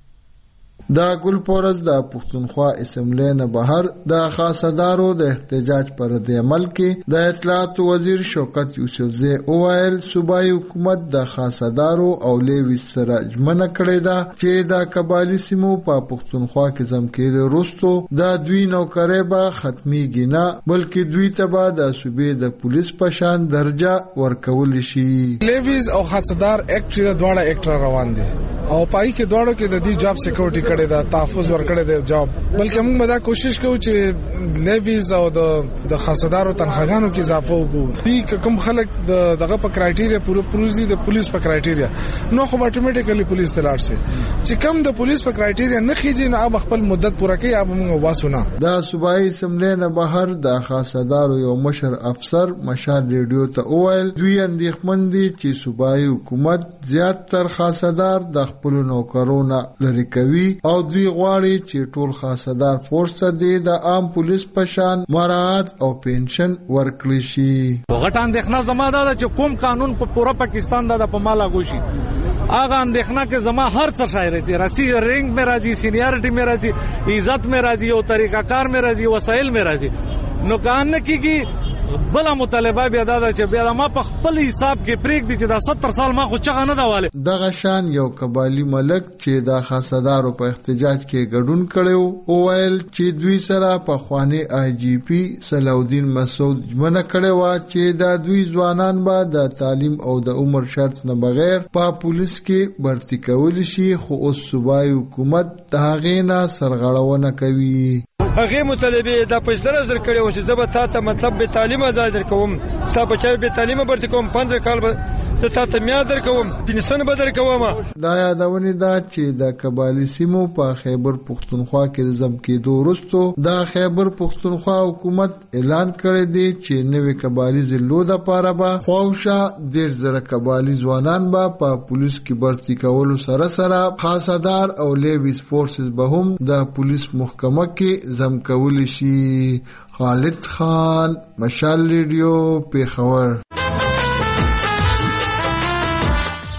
دا ګل پورز د پښتونخوا اسمبلی نه بهر د خاصدارو د احتجاج پر د عمل کې د اطلاعات وزیر شوکت یوسفزی اوایل صوبایي حکومت د خاصدارو او لیوی سره ژمنه کړې ده چې د قبایلی سیمو په پښتونخوا کې ځمکې وروستو د دوی نوکرۍ به ختميږي نه بلکې دوی ته به د صوبې د پولیس په شان درجه ورکول شي. لیویز او خاصدار اکټ د دواړه اکټ روان دي او پای کې دواړو کې د دې جاب سکیورټي کړي دا تحفظ ورکړي دی جاب بلکې موږ دا کوشش کوو چې لیویز او د خاصدارو تنخواګانو کې اضافه وکړو. دي کوم خلک دغه په کرایټیریا پوره پروزي د پولیس په کرایټیریا نو خو اتوماتیکلی پولیس ته لاړ شي چې کوم د پولیس په کرایټیریا نه خېږي نو اب خپل مدت پوره کوي اب موږ واسونه. دا صوبایي اسمبلی نه بهر د خاصدارو یو مشر افسر مشال ریډیو ته وویل دوی اندېښمن دي چې صوبایي حکومت زیات تر خاصدار د خپل نوکرونو لري کوي او دوی غواړي چې ټول خاصدار فورس ته د عام پولیس په شان مراعات او پنشن ورکړي شي. غټه اندېښنه زما ده چې کوم قانون په پوره پاکستان دا په ما لاګو شي هغه اندېښنه کې زما هر څه شایره دي راسي رینګ مې راځي سینیارټي مې راځي عزت مې راځي او طریقہ کار مې راځي وسایل مې راځي نو کان کېږي بلا مطالبه بیا دا چې بیا ما په خپل حساب کې پریک دي چې دا 70 سال ما خو چغه نه داواله. دغه شان یو قبایلی ملک چې د خاصدارو په احتجاج کې ګډون کړو او ویل چې دوی سره په خواني آی جی پی صلاحالدین مسعود ژمنه کړې و چې دا دوی ځوانان به د تعلیم او د عمر شرط نه بغیر په پولیس کې برتی کول شي خو اوس صوبایي حکومت د هغې نه سرغړونه کوي. هغه مطالبه د پښتنه زر کړي و چې زه ته مطلب به تعلیم ځای در کوم تا بچای به تعلیم برته کوم 15 کال به ته میا در کوم پنسن به در کوم. دا یادونه ده چې د قبایلی سیمو په خیبر پښتونخوا کې د ځم کېدو وروسته د خیبر پښتونخوا حکومت اعلان کړی دی چې نوې قبایلی ضلعو د پاره به خوښه 10,000 قبایلی ځوانان به په پولیس کې برتی کولو سره سره خاصدار او لیویز فورسز به هم د پولیس محکمه کې زم کول شي. خالد خان مشال ریډیو پیښور.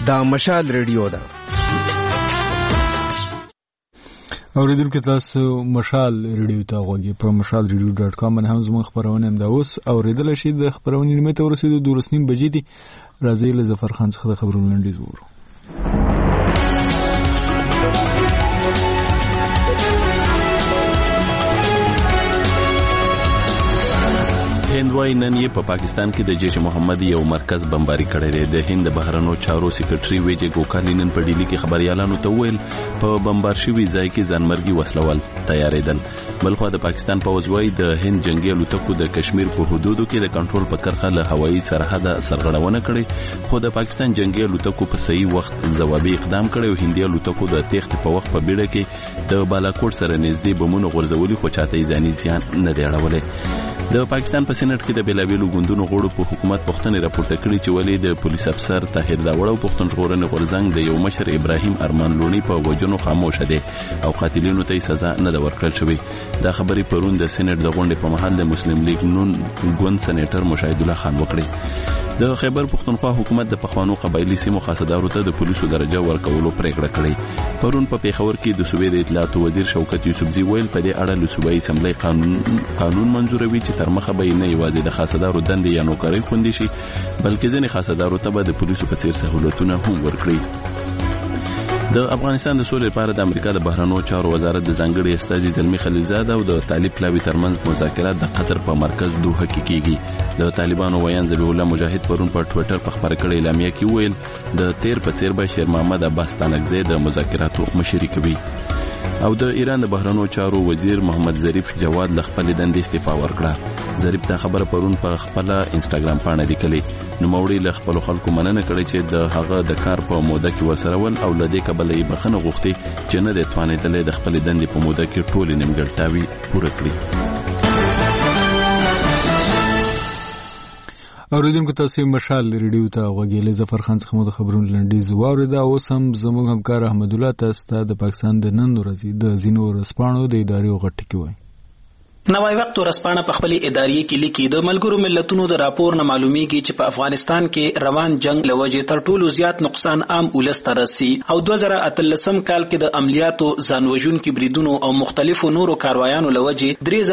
دا مشال ریډیو ده. اوریدونکو تاسو مشال ریډیو ته غوږی په mashalradio.com باندې هم زموږ خبرونه هم دا اوس اوریدل شي. د خبرونې نیمه ته ورسېدو 12:30 بجې دي. راځي له ظفر خان څخه د خبرونو لنډیز وورو. هند وايي نن یې په پاکستان کې د جیش محمد یو مرکز بمباري کړی دی. د هند بهرنیو چارو سکرټري ویجه ګوکالي نن په ډیلی کې خبريالانو ته ویل په بمبار شوي ځای کې ځانمرګي وسلوال تیارېدل. بلخو د پاکستان پوځ وايي د هند جنگي الوتکو د کشمیر په حدودو کې د کنټرول په کرښه له هوایي سرحد سرغړونه کړې، خو د پاکستان جنگي الوتکو په صحیح وخت ځوابي اقدام کړی او هندي الوتکو د تېښتې په وخت په بیړه کې د بالاکوټ سره نږدې بمونو غورځولي، خو چاته یې ځاني زیان نه دی اړولی. د پاکستان په سېنات کې د بیلابېلو ګوندونو غړو په حکومت پوښتنې راپورته کړې چې ولې د پولیس افسر طاهر داوړ او پښتون ژغورنې غورځنګ د یو مشر ابراهیم ارمان لونی په وجنو خاموشه دي او قاتلینو ته سزا نه ده ورکړل شوې. دا خبرې پرون د سېنات د غونډې په مهال د مسلم لیگ نون ګوند سېنیټر مشاهد الله خان وکړي. د خیبر پښتونخوا حکومت د پخوانو قبایلی سیمو خاصدارو ته د پولیسو درجه ورکولو پریکړه کړې. پرون په پیښور کې د صوبې د اطلاعات وزیر شوکت یوسفزي ویل په دې اړه له صوبایي اسمبلی قانون منظوروي چې تر مخه به نه یوازې د خاصدارو دندې یا نوکرۍ خوندي شي بلکې ځینې خاصدارو ته به د پولیسو په څیر سهولتونه هم ورکړي. د افغانستان د سولې لپاره د امریکا د بهرنیو چارو وزارت د ځانګړي استازي زلمی خلیلزاد او د طالب پلاوي ترمنځ مذاکرات د قطر په مرکز دوحه کې کیږي. د طالبانو ویان ذبیح الله مجاهد پرون په ټوئیټر په خبره کړې اعلامیه کې ویل د تیر په څیر به شیر محمد عباس تانکزی د مذاکراتو مشري کوي. او د ایران د بهرنیو چارو وزیر محمد ظریف جواد له خپل دندې استعفا ورکړه. ظریف دا خبره پرون په خپل انستګرام باندې لیکلې. نوموړي له خپل خلکو مننه کړې چې د هغه د کار په موده کې ورسره ول او لدې کبلې بخنه غوښتي چې نه د توانېدلې د خپل دندې په موده کې ټول نیمګړتاوي پوره کړي. اوریدونکو تاسو مشال ریډیو ته غوږی له ظفر خان څخه مو د خبرونو لنډیز واورید. اوس هم زموږ همکار احمد الله تاسو ته د پاکستان د نن ورځې د ځینو ورځپاڼو د ادارې غټ کې وایي. نوای وخت ورځپاڼه په خپل ادارې کې لیکي د ملګرو ملتونو د راپور نه معلومیږي چې په افغانستان کې روان جنگ لوجه تر ټولو زیات نقصان عام ولس ته رسي او 2013 کال کې د عملیاتو ځانوژونکو بریدونو او مختلفو نورو کاروایانو لوجه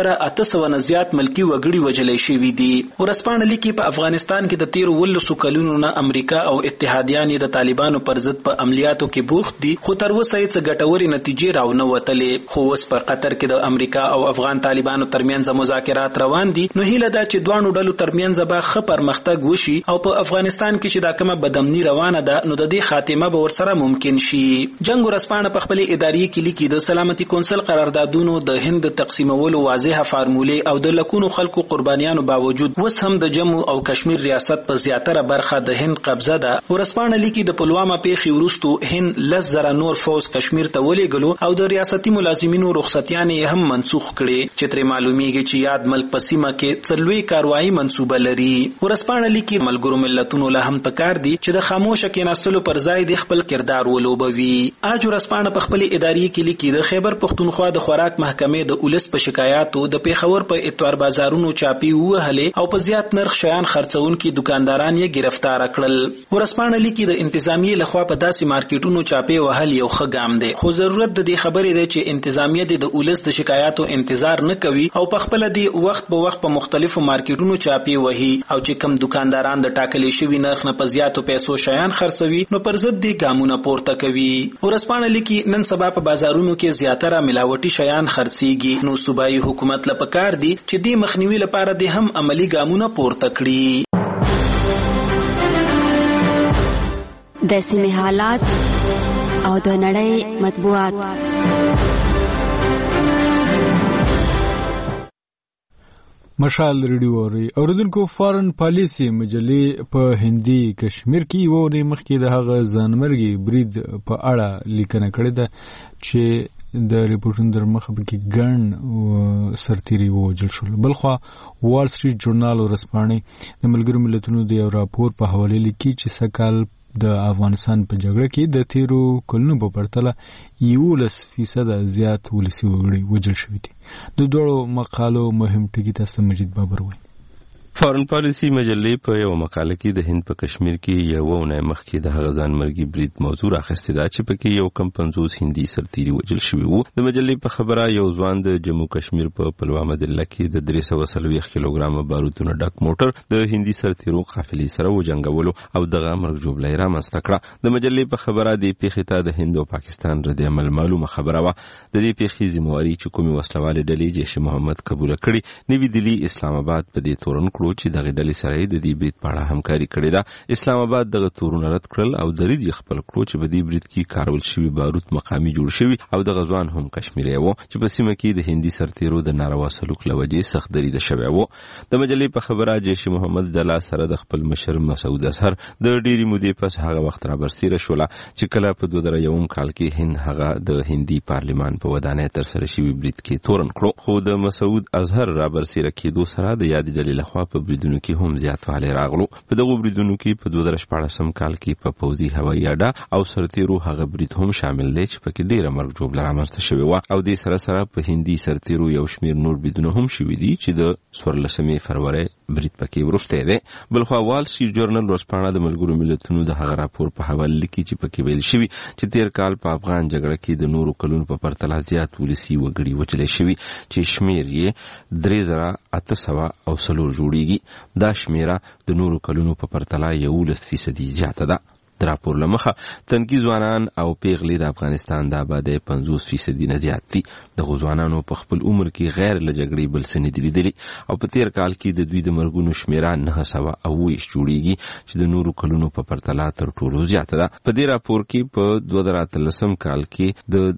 3800 نه زیات ملکی وګړي وجلې شوي دي. ورځپاڼه لیکي په افغانستان کې د 13 کلونو نه امریکا او اتحادیان د طالبانو پر ضد په عملیاتو کې بوخت دي، خو تر اوسه هیڅ ګټورې نتیجې راونه وتلې. خو اوس په قطر کې د امریکا او افغان طالبانو ترمنځ مذاکرات روان دي، نو هیله ده چې دوه ډلو ترمنځ به ښه پرمختګ وشي او په افغانستان کې چې دا کومه بدامني روانه ده نو د دې خاتمه به ورسره ممکن شي. جنگ ورځپاڼه په خپل ادارې کې لیکي د سلامتي کونسل قراردادونو د هند تقسیمولو واضحه فارمولې او د لکونو خلکو قربانیانو باوجود اوس هم د جموں او کشمیر ریاست په زیاتره برخه د هند قبضه ده. ورځپاڼه لیکي د پلوامه پیښې وروسته هند 10,000 نور فوج کشمیر ته ولېږلو او د ریاستي ملازمینو رخصتیانې هم منسوخ کړې چې تر معلومیږي چې یاد ملک په سیمه کې څلوي کاروایی منسوبه لري. ورځپاڼه لیکي ملګرو ملتونو له هم پکار دي چې د خاموشه کېناستلو پر ځای د خپل کردار ولوبوي. اج ورځپاڼه په خپل ادارې کې لیکي د خیبر پښتونخوا د خوراک محکمې د اولس په شکایاتو د پیښور په اتوار بازارونو چاپی وهلې او په زیات نرخ شیان خرڅونکي دکانداران یې گرفتار کړل. ورځپاڼه لیکي د انتظامیه لخوا په داسې مارکیټونو چاپی وهل یو ښه ګام دی، خو ضرورت د دې خبرې دی چې انتظامیه د اولس د شکایاتو انتظار نه کوي او په خپل دی وخت په وخت په مختلفو مارکیټونو چاپی وهي او چې کم دکانداران د ټاکلې شوی نرخ نه په زیاتو پیسو شیان خرڅوي نو پر ضد دی ګامونه پورته کوي. ورځپاڼه لیکي نن سبا په بازارونو کې زیاتره ملاوټي شیان خرڅيږي، نو صوبایي حکومت له پکار دی چې دی مخنیوي لپاره دی هم عملی ګامونه پورته کړي. د سیمې حالات او د نړۍ مطبوعات. مشال ریډیو اوریدونکو فارن پالیسی مجلې په هندي کشمیر کې وونه مخکې د هغه ځانمرګي برید په اړه لیکنه کړې ده چې د ریپورټونو در مخه کې ګڼ سرتیري ووجل شول. بلخوا وال سټریټ جورنال ورځپاڼې د ملګرو ملتونو د یو راپور په حواله لیکي چې سکهال د افغانستان په جګړه کې د 13 کلونو په پرتله 11% زیات ولسي وګړي وژل شوي دي. د دوړو مقالو مهم ټکي تاسو مجید بابر وایي. فارن پالیسی مجلې په یو مقاله کې د هند په کشمیر کې یو ونه مخکې د هغه ځانمرګي برید موضوع راخستې ده چې پکې یو کم 50 هندي سرتیري وژل شوي وو. د مجلې په خبره یو ځوان د جموں کشمیر په پلوامه ضلع کې د 340 کیلوګرام بارودونو ډک موټر د هندي سرتیرو قافلې سره وجنګولو او دغه مرګ جوړلای رامنځته کړه. د مجلې په خبره د پیښې ته د هند او پاکستان رد عمل معلومه خبره وه. د دې پیښې ذمہواري چې کومې وسلوالې ډلې جیش محمد قبول کړي، نوی دلی اسلام آباد په دې تورن کړو چې دغه ډلې سره د دې برید په اړه همکاري کړې ده. اسلام آباد دغه تورونه رد کړل او درید یې خپل کړو چې په دې برید کې کارول شوي بارود مقامي جوړ شوي او د غزوان هم کشمیری وو چې په سیمه کې د هندي سرتیرو د ناروا سلوک له وجې سخت دریده شوی وو. د مجلې په خبره جیش محمد ډله سره د خپل مشر مسعود اظهر د ډېرې مودې پس هغه وخت رابرسیره شوله چې کله په 2001 کال کې هند هغه د هندي پارلمان په ودانۍ ترسره شوي برید کې تورن کړو. خو د مسعود اظهر رابرسیره کېدو سره د یادې ډلې لخوا په بریدونو کې هم زیاتوالی راغلو. په دغو بریدونو کې په 2014 کال کې په پوځي هوایي اډه او سرتیرو هغه برید هم شامل دی چې پکې ډېره مرګ ژوبله رامنځته شوې وه او دې سره سره په هندي سرتیرو یو شمېر نور بریدونه هم شوي دي چې د 14 فروری برید پکې وروستی دی. بلخوا وال سټریټ جورنل ورځپاڼه د ملګرو ملتونو د هغه راپور په حواله لیکي چې پکې ویل شوي چې تېر کال په افغان جګړه کې د نورو کلونو په پرتله زیات ولسي وګړي وژلي شوي چې شمېر یې 3800 جوړیږي. دا شمیره د نورو کلونو په پرتله 11% زیاته ده. د راپور له مخه تنکي ځوانان او پیغلې د افغانستان د آبادۍ 50% نه زیات دي. دغو ځوانانو په خپل عمر کې غیر له جګړې بل څه نه دي لیدلي او په تېر کال کې د دوی د مرګونو شمیره 928 جوړیږي چې د نورو کلونو په پرتله تر ټولو زیاته ده. په دې راپور کې په 2013 کال کې د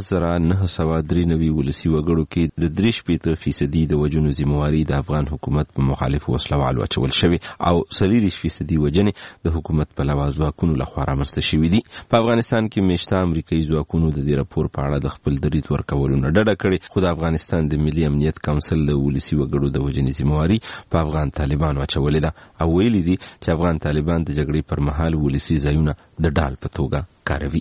10993 ولسي وګړو کې د 63% د وژنو ذمہواري د افغان حکومت په مخالفو وسلوالو اچول شوې او 40% وژنې د حکومت په لوازواکونو لخوا رامنځته شوي دي. په افغانستان کې میشته امریکایي ځواکونو د دې راپور په اړه د خپل درید ورکولو نه ډډه کړې، خو د افغانستان د ملي امنیت کونسل د ولسي وګړو د وژنې ذمہواري په افغان طالبانو اچولې ده او ویلي دي چې افغان طالبان د جګړې پر مهال ولسي ځایونه د ډال په توګه کاروي.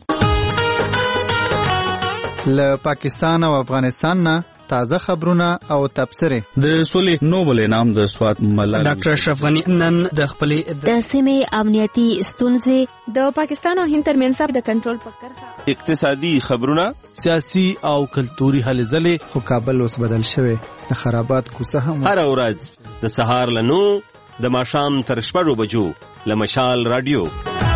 له پاکستان او افغانستان نه تازه خبرونه او تبصرې. د سولې نوبل انعام د سوات ملالۍ ډاکټر اشرف غنی نن د خپلې د سیمې امنیتي ستونزې د پاکستان او هند ترمنځ د کنټرول په کرښه اقتصادي خبرونه سیاسي او کلتوري هلې ځلې. خو کابل اوس بدل شوی د خرابات کوڅه هم هر ورځ د سهار له 9 د ماښام تر 6 بجو له مشال رادیو.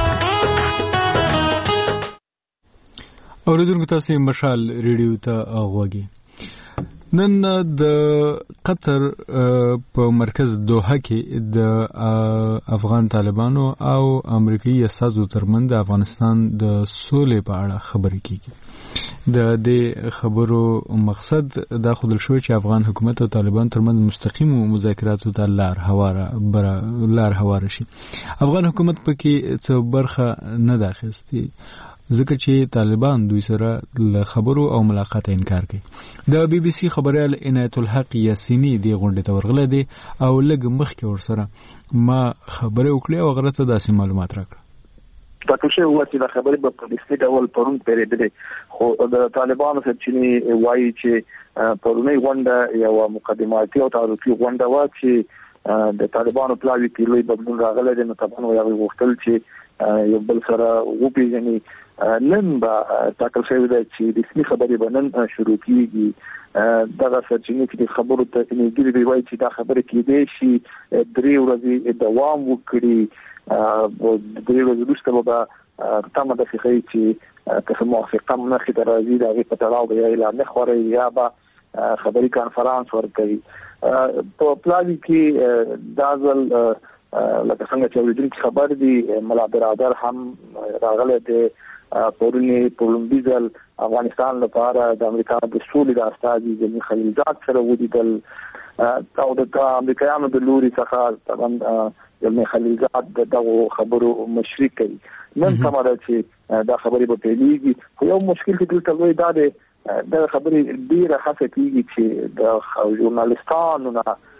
اوریدونکو تاسو مشال ریډیو ته غوږی. نن د قطر په مرکز دوحه کې د افغان طالبانو او امریکایي استازو ترمنځ د افغانستان د سولې په اړه خبرې کیږي. د دې خبرو مقصد دا ښودل شوی چې افغان حکومت او طالبان ترمنځ مستقیم مذاکراتو ته لار هواره شي. افغان حکومت پکې څه برخه نه ده اخیستې ځکه چې طالبان دوی سره له خبرو او ملاقات انکار کوي. د بي بي سي خبريال عنایت الحق یاسینی دی غونډه ته ورغله دي او لږ مخکې ورسره ما خبره وکړه او غره ته داسې معلومات راکړه. تاسو شی وایي چې خبرې په پولیسي ډول پرون پیریدلې خو د طالبانو سرچینې وایي چې پرونی غونډه یو مقدماتي او تعارفي غونډه و چې د طالبانو پلاوی کې لوی بدلون راغلی دی. نو طالبانو یې غوښتل چې یو بل سره وپیژني. نن به ټاکل شوی دی چې رسمي خبرې به نن شروع کیږي. دغه سرچینې چې خبرو ته نږدې دی وایي چې دا خبرې کېدای شي 3 ورځې دوام وکړي. 3 ورځې وروسته به تمه ده چې که موافقه مخې ته راځي د هغې په تړاو به یا اعلان نه خوري یا به خبري کانفرانس ورکوي. په پلاوي کې دا ځل لکه څنګه چې اوریدونکي خبر دي ملا برادر هم راغلی دی. پرونی پولمبي ځل افغانستان لپاره د امریکا د سولې د استازي جمی خلیلزاد سره ولیدل او د امریکایانو د لوري څخه طبعا جمی خلیلزاد دغه خبرو مشرک کوي. نن سمره چې دا خبرې په پیلېږي خو یو مشکل چې دلته وایي دا د خبرې ډیره هڅه کیږي چې د ژورنالستانو نه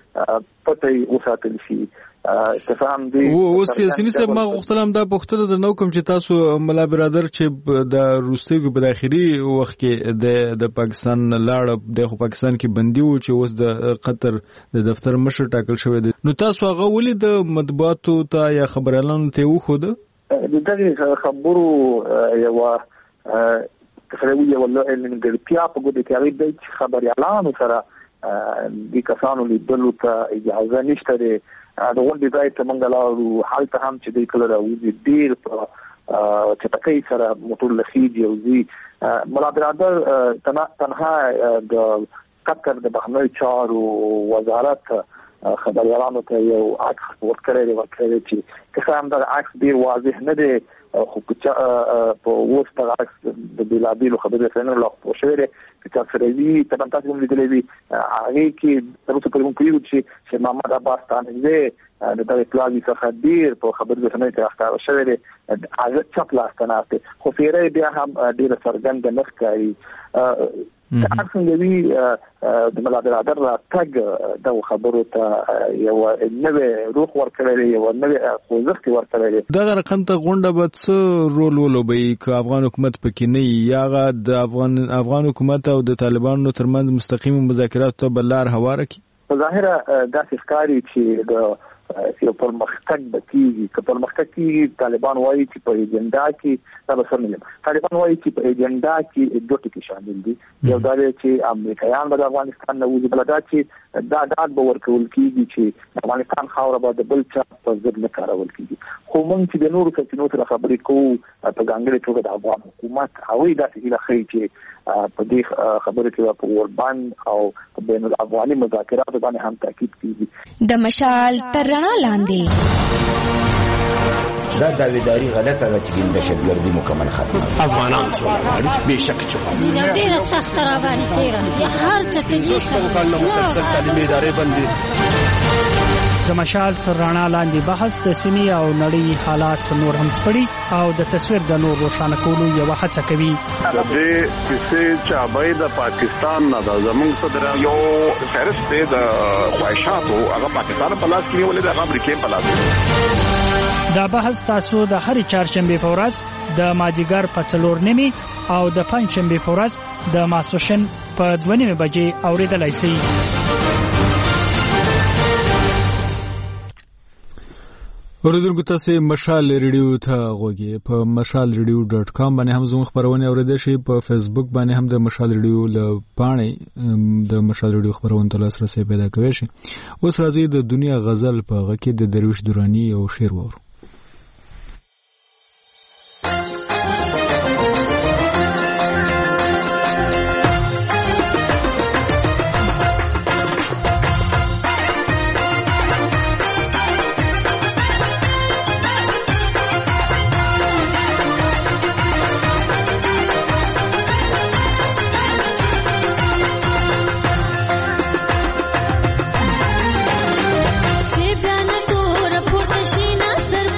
پټي وساتل شي. تفهم دي او سیاسي صاحب ما غوښتلم دا پوښتنه د نو کوم چې تاسو ملا برادر چې د روسي په داخلي وخت کې د پاکستان لاړ د پاکستان کې بندي وو چې اوس د قطر د دفتر مشر ټاکل شوی دی، نو تاسو هغه ولې د مطبوعاتو ته یا خبريالانو ته وخود؟ د دې خبرو یو تخریبي ولا ان ګلپیا په ګوډه کې اړ دی خبريالانو سره د کسانو لیدلو ته اجازه نشته دی. د غونډې ځای ته موږ لاړو، هلته هم چې دوی کله راوځي ډېر په چټکۍ سره موټر لخیږي او ځي. ملا برادر تنها د قطر د بهرنیو چارو وزارت خبريالانو ته یو عکس ورکړی چې که هم دا عکس ډېر واضح نه دی، خو په اوس دا عکس د بېلابېلو خبرو رسنیو له خوا شوی دی چې تاسو راوي تاسو هم لیدلی وي. هغې کې تر اوسه پورې موږ پوهېږو چې محمد عباس تانزي د دغې پلاوي څخه ډېر په خبرو رسنیو کې راښکاره شوی دی، هغه چپ لاس ته ناست دی، خو څېره بیا هم ډېره څرګنده نه ښکاري. څنګه وي د ملا برادر راتګ دغو خبرو ته یو نوی روح ورکړی دی، یو نوی خوځښت ورکړی دی. دغه رقم ته غونډه به څه رول ولوبوي که افغان حکومت پکې نه وي، یا هغه د افغان حکومت او د طالبانو ترمنځ مستقیم مذاکراتو ته به لار هواره کړي؟ په ظاهره داسې ښکاري چې د یو پرمختګ به کېږي. که پرمختګ کېږي، طالبان وایي چې په ایجنډا کې دا به سم نه، طالبان وایي چې په ایجنډا کې دوه ټکي شامل دي. یو دا دی چې امریکایان به د افغانستان نه وځي، بله دا چې دا ډاډ به ورکول کېږي چې افغانستان خاوره به د بل چا په ضد نه کارول کېږي. خو موږ چې د نورو سرچینو سره خبرې کوو، په ځانګړې توګه د افغان حکومت، هغوی داسې هیله ښیي چې په دې خبرو کې په وربند او په بین الافغاني مذاکراتو باندې هم تاکید کیږي. د مشال تر رڼا لاندې دا داویداری غلطه ده چې د دهشتګردي مکمل ختمه افغانان څو بهشکه چې ډیره سخت راغلي تیرا هر څه کې څه مسلسل تعلیمي ادارې بندي. د مشال تر رڼا لاندې بحث د سیمې او نړۍ حالات نور هم سپړي او د تصویر د نور روښانه کولو یو هڅه کوي. د دې کیسې چې ابای د پاکستان نه د زمونږ صدر یو فهرست دی د خواهشاتو، هغه پاکستان په لاس کې ولې د امریکای په لاس. دا بحث تاسو د هر چهارشنبه په ورځ د ماجیګر په 4:30 او د پنځشنبه په ورځ د ماسوشن په 2:30 بجې اوریدلای شئ. اوریدونکو تاسو مشال ریډیو ته غوږی په mashalradio.com باندې هم زموږ خبرونه اوریدئ شئ. په فیسبوک باندې هم د مشال ریډیو له پاڼې د مشال ریډیو خبرونه ته لاسرسي پیدا کوئ شئ. اوس راځي د دنیا غزل په هغه کې د درویش درانی او شعر وورو. چې بیا نه تور پورته شي نصر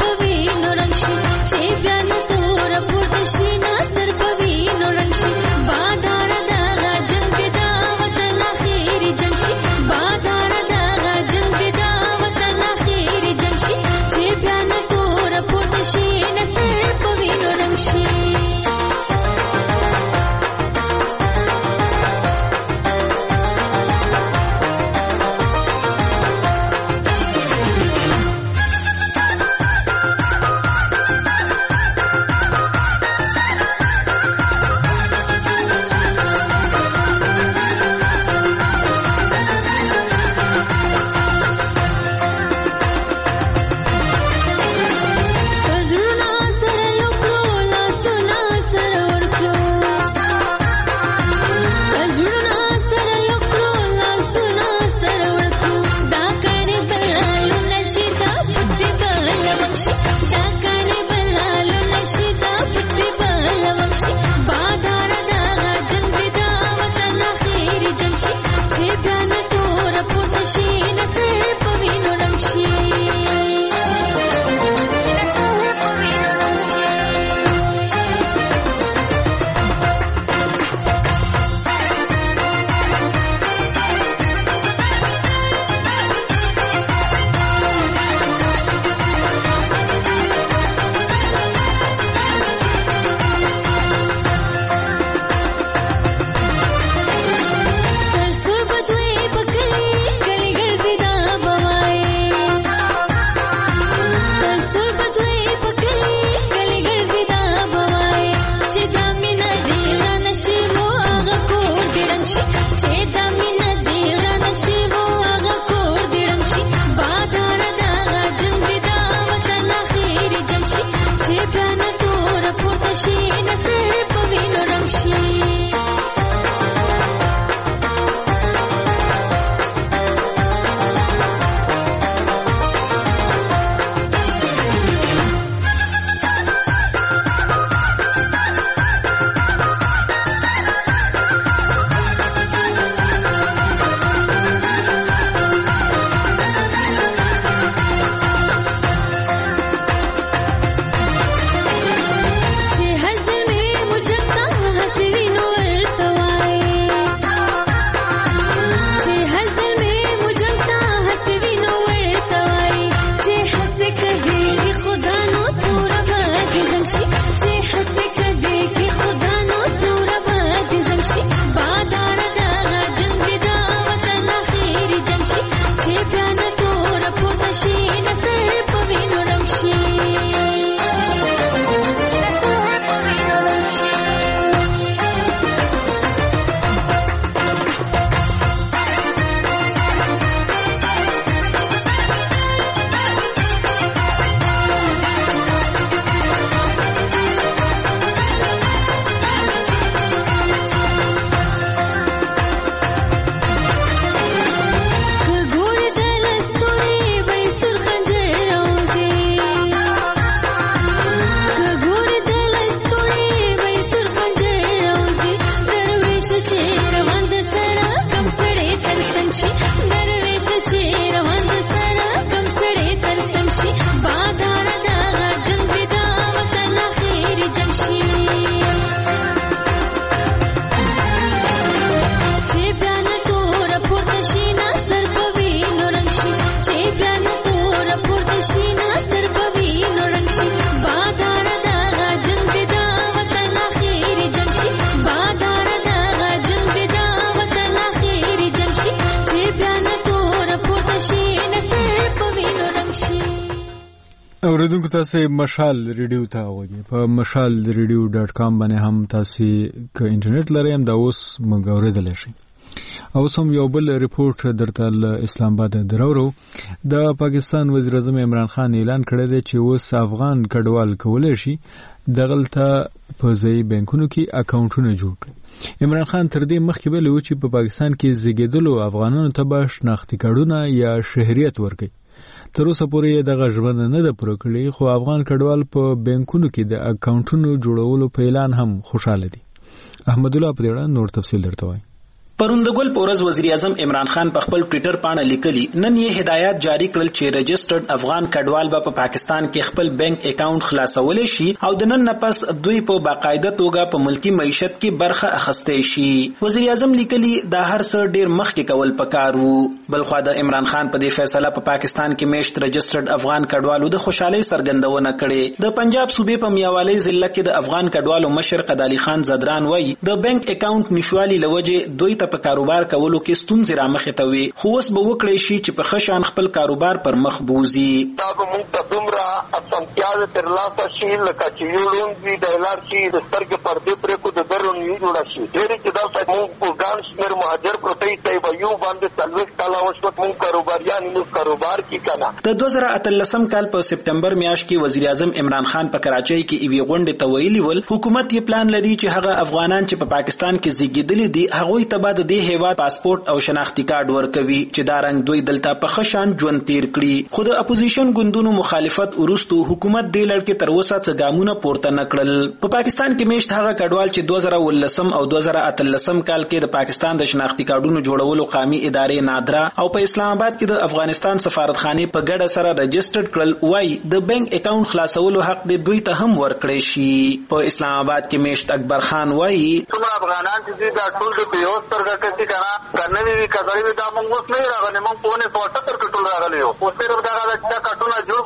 اوریدونکو تاسو مشال ریډیو ته وګورئ په mashalradio.com باندې هم تاسو که انټرنیټ لرئ هم دا اوس موږ اوریدلی شئ. او سم یو بل ریپورت درته اسلام آباد درورو د پاکستان وزیر اعظم عمران خان اعلان کړی دی چې اوس افغان کډوال کولای شي دغلته په ځای بانکونو کې اکاونټونه جوړ کړي. عمران خان تر دې مخکې ویلي و چې په پاکستان کې زیږیدلو افغانانو ته به شناختي کارډونه یا شهریت ورکړي. تر اوسه پورې دغه ژمنه نه ده پوره کړې، خو افغان کډوال په بانکونو کې د اکاونټونو جوړولو په اعلان هم خوشاله دي. احمد الله په دې اړه نور تفصیل درته وايي. پروندګل پورز وزیر اعظم عمران خان په خپل ټوئیټر باندې لیکلي نن یې هدایت جاری کړل چې رجسټرډ افغان کډوال به په پاکستان کې خپل بانک اکاونټ خلاصولای شي او د نن نه پس دوی په باقاعده توګه په ملکی معیشت کې برخه اخیستای شي. وزیر اعظم لیکلي دا هر څه ډیر مخکې کول پکار وو. بلخو د عمران خان په دې فیصله په پاکستان کې میشت رجسټرډ افغان کډوالو د خوشحالي څرګندونه کړې. د پنجاب صوبې په میاوالی ضلع کې د افغان کډوالو مشر قدالي خان زدران وایي د بانک اکاونټ نشوالي لوجه دوی ته په کاروبار کولو کې ستونزې رامخې ته وي، خو اوس به وکړی شي چې په ښه شان خپل کاروبار پر مخ بوزي. دا به موږ ته دومره اسانتیاوې ترلاسه شي لکه چې یو لوند وي د اعلان شي د سترګې پردې پرېکړو د درون یو جوړه شي. ډېرې چې دلته موږ په ګڼ شمېر مهاجر پروته یي ته به یو باندې 40 کاله وشوه موږ کاروباریان موږ کاروبار کې که نه. د 2018 کال په سپټمبر میاشت کې وزیر اعظم عمران خان په کراچۍ کې یوې غونډې ته ویلي ول حکومت یې پلان لري چې هغه افغانان چې په پاکستان کې زیږېدلي دي هغوی ته به د دې هیواد پاسپورت او شناختی کارت ورکوي چې دا رنګ دوی دلته په ښه شان ژوند تیر کړي. خو د اپوزیشن ګوندونو مخالفت وروسته حکومت دې لړ کې تر اوسه څه ګامونه پورته نه کړل. په پاکستان کې میشت هغه کډوال چې 2019 او 2018 کال کې د پاکستان د شناختی کارتونو جوړولو قومي ادارې نادرا او په اسلام آباد کې د افغانستان سفارتخانه په ګډه سره رجسټرډ کړل وای د بانک اکاونټ خلاصولو حق دې دوی ته هم ورکړی شي. په اسلام آباد کې میشت اکبر خان وای ټول افغانان چې دا ټول د پیوس ترګه کوي کنه وی کډړې دا موږ اوس نه راغلي موږ په 170 کټول راغلي یو اوس صرف دا کټونه جوړ کړو چې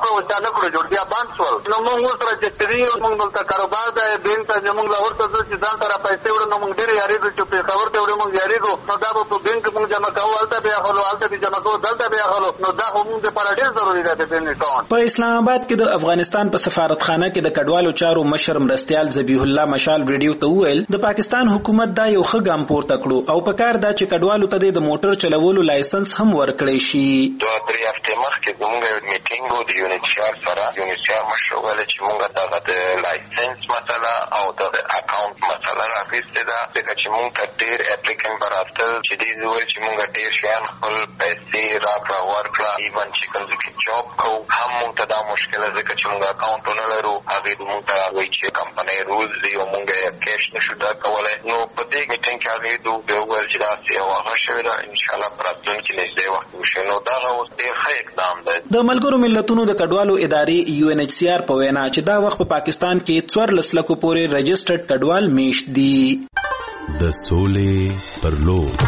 نه کړو جوړ بیا باندې شول نو موږ ورته چې موږ دلته کاروبار د بینک ته موږ ورته چې ځان ته پیسې وړو نو موږ ډېر یاري چې په خبر ته وړو موږ یاري نو دا په بینک موږ جمع کوو البته بیا خلو البته جمع کوو دلته بیا خلو نو دا موږ لپاره ډېر ضروري ده د بینک اکاونټ. په اسلام آباد کې د افغانستان په سفارتخانه کې د کډوالو چارو مشر مرستيال ذبیح الله مشال ریډیو ته وویل د پاکستان حکومت دا یو ښه ګام پورته کړو او په کار دا چې کډوالو ته د موټر چلولو لایسنس هم ورکړی شي. دوه درې هفتې مخکې زموږ یو میټینګ و د یونیسیار سره یونیسیار مشر وویل چې موږ دغه د لایسنس مسله او د اکاونټ مسله راخیستې ده ځکه چې موږ ته ډېر اپلیکن براتل چې دوی وویل چې موږ ډېر شیان خپل پیسې راکړه ورکړه ایون چې کوم ځای کې جاب کوو هم موږ ته دا مشکله ځکه چې موږ اکاونټ نه لرو هغې موږ ته وایي چې کمپنۍ رولز دي او موږ یې کیش نشو دا کولی نو په دې میټینګ کې هغې بیا وویل چې داسې یو هغه شوې ده انشاءالله په راتلونکي نږدې وخت وشي نو دغه اوس ډېر ښه اقدام دی. د ملګرو ملتونو د کډوالو ادارې UNHCR په وینا چې دا وخت په پاکستان کې 14 لکو پورې رجسټرډ کډوال میشت دي. د سولې پر لور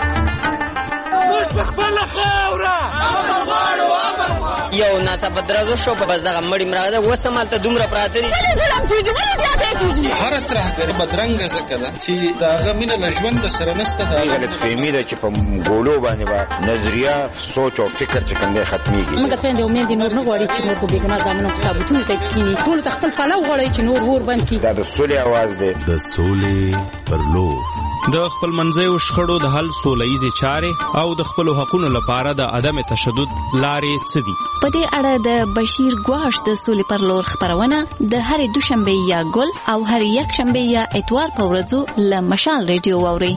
یو ناڅاپه درزو شو په بس دغه مړی مراده اوس هم هلته دومره پراته دي هره ترهګري بدرنګه ځکه ده چې د هغه مینه له ژونده سره نشته د غلطفهمي ده چې په ګولو باندې به نظریه سوچ او فکر چې کوم دی ختمېږي. موږ خویندې او میندې نور نه غواړي چې نور په بېګناه زامنو په تابوتونو کې کښېني ټولو ته خپل پلو غواړي چې نور اور بند کړي. دا د سولې اواز دی. د سولې پر لور د خپل منځیو شخړو د حل سوله ییزې چارې او د خپلو حقونو لپاره د عدم تشدد لارې څه دي؟ په دې اړه د بشیر ګواش د سولې پر لور خبرونه د هرې دوشنبه یا ګل او هرې یکشنبه یا اتوار په ورځو له مشال ریډیو واورئ.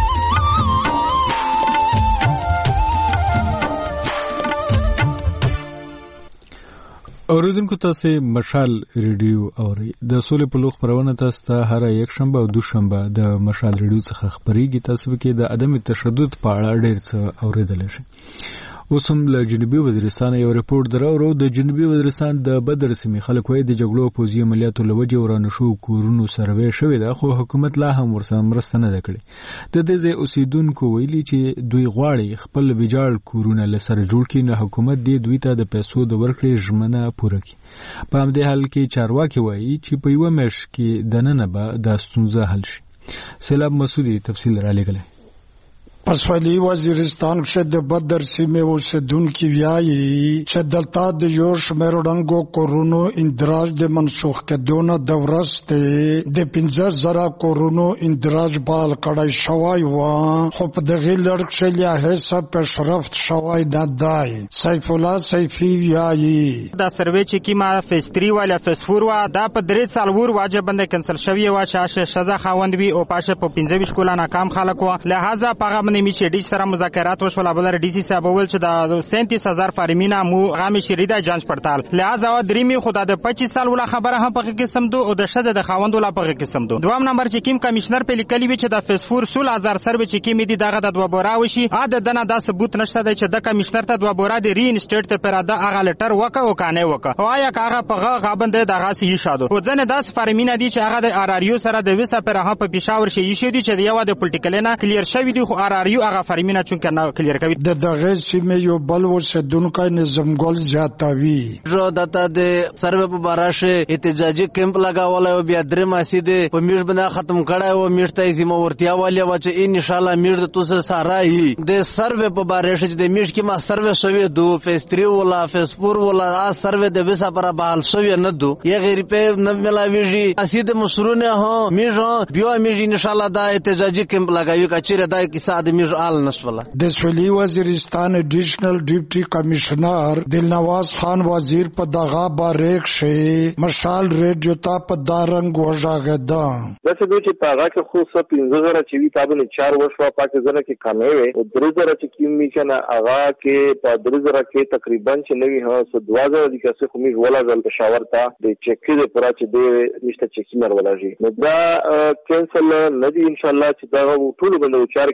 اوریدونکو تاسو مشال ریډیو اورئ. د سولې په لور خبرونه تاسو ته هر یک شنبه او دوشنبه د مشال ریډیو څخه خبريږي. تاسو کې د عدم تشدد په اړه ډېر څه اوریدل شي. اوس هم له جنوبي وزیرستان یو رپورت دراوړو. د جنوبي وزیرستان د بدر سیمې خلک وایي د جګړو او پوځي عملیاتو له وجې ورانه شوو کورونو سروې شوې ده خو حکومت لا هم ورسره مرسته نه ده کړې. د دې ځای اوسیدونکو ویلي چې دوی غواړي خپل ویجاړ کورونه له سره جوړ کړي نو حکومت دې دوی ته د پیسو د ورکړې ژمنه پوره کړي. په همدې حال کې چارواکي وایي چې په یوه میاشت کې دننه به دا ستونزه حل شي. سیلاب مسعودي تفصیل را لېږلی. پسولی وزیرستان کې د بدر سیمې اوسیدونکي وایي چې دلته د یو شمېر ړنګو کورونو اندراج د منسوخ کېدو نه د ورسته د 15,000 کورونو اندراج بال کړی شوی و خو په دغه لړ کې لا هیڅ پیشرفت شوی نه دی. سیف الله سیفی وایي دا سروې چې کیما فیس 3 ولا فیس 4 وا دا په 3 سال ور واجب بند کنسل شوی و چې شزا خوند وی او پاشه په 15 کول ناکام خلک و لہذا پغه نمی چې ډیش سره مذاکرات وشول بل ډی سی صاحب ول چې د 37000 فارمینا مو غامې شریده جانچ پړتال لہذا دریمي خدا د 25 سال ولا خبره هم په قسم دو او د شذ د خاوند ولا په قسم دو. دوام نمبر چې کیم کمشنر په لیکلی وی چې د فیس 4 16000 سر چې کیم دي دغه د 2 بورا وشي عادت دنه د ثبوت نشته چې د کمشنر ته 2 بورا د ری انسټیټ ته پر ادا هغه لټر وکه او کانه وکه او آیا هغه په غابند دغه سی شادو او ځنه 10 فارمینا دي چې هغه د آراریو سره د وسه پر هغه په پېښور شي شي دي چې یو د پولیټیکل نه کلیر شوی دي خو آراریو هغه فارمینا چون کنه کلیر کوي. د دغه سیمې یو بل وسیدونکو نظم ګل زیاتوي جو دته د سروې په باراشه احتجاجي کیمپ لگاول او بیا درې ماسي د په میش بنا ختم کړای او میشته زمو ورتیا والی و چې ان شاء الله میش د توسه سارای د سروې په باراشه چې د میش کې ما سروې شوی دو فیس 3 ولا فیس 4 ولا سروې د وسه پر بحال شوی نه دو یې غیر په نه ملاویږي اسید مسرونه ها میش بیا میش ان شاء الله د احتجاجي کیمپ لگایو کچره د کیسه د میش آل نسوله. د سولې وزیرستان ایډیشنل ډیپټي کمشنر دلنواز خان وزیر په دغه باریک شي مشال ریډیو ته په دارنګ وژاغدا د څه چې پاغه کې خو څه 15000 چې وی تابونه 4 وشو پاکستان کې کمې وي او 3000 چې کیمی کنه اغا کې په 3000 کې تقریبا چې نوی هو سو 2000 د کیسه خو می ولا ځل پېښور ته د چکی د پرا چې د نشته چکی مر ولا شي نو دا کینسل نه دي ان شاء الله چې دا ټول بل وچار کیږي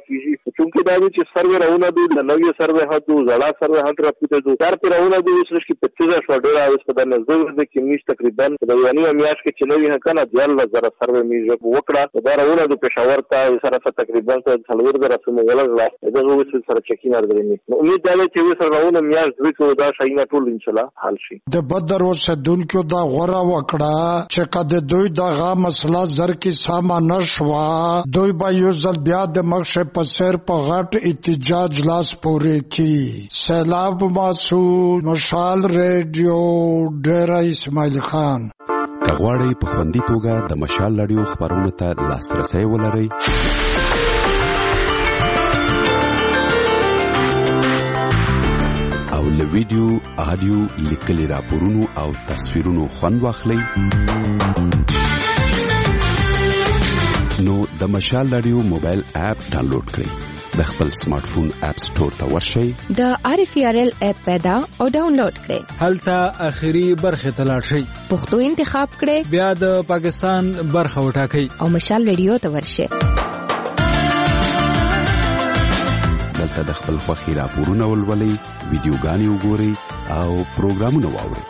چونکه دا چې سروې راونه دي د نوې سروې هدو زړه سروې هد راپوته دي تر پر راونه دي چې کې 25 شو ډیر اوس په د نزدې د کمیش تقریبا د یونی میاش کې چې نوې هکنه 12000 سروې میږي وکړه دا راونه د پېښور ته سره تقریبا 3000 سمو ولغلا دغه وسل سره چکین ارګرنی امید ده چې سره راونه میاش دوی کو دا شاینه ټول ان شاء الله حل شي د بدر اوسدونکو دا غوړه وکړه چې کده دوی دغه مسله زر کې سامان شوا دوی با یو ځل بیا د مخشه په سر په غټ احتجاج لاس پورې کی سیلاب مسعود مشال ریډیو ډیره اسماعیل خان کغواړی په خوندي توګه د مشال رادیو خبرونو ته لاسرسي ولرئ او له ویډیو آډیو لیکلي راپورونو او تصویرونو خوند واخلئ نو د مشال رادیو موبایل اپ ډاونلوډ کړئ د خپل سمارټ فون اپ سٹور ته ورشئ د RFRL اپ پیدا او ډاونلوډ کړئ هلته اخیری برخه ته لاړ شئ پښتو انتخاب کړئ بیا د پاکستان برخه وټاکئ او مشال رادیو ته ورشئ دلته د خپل خوښي راپورونه ولولئ ویډیوګانې وګورئ او پروګرامونه واورئ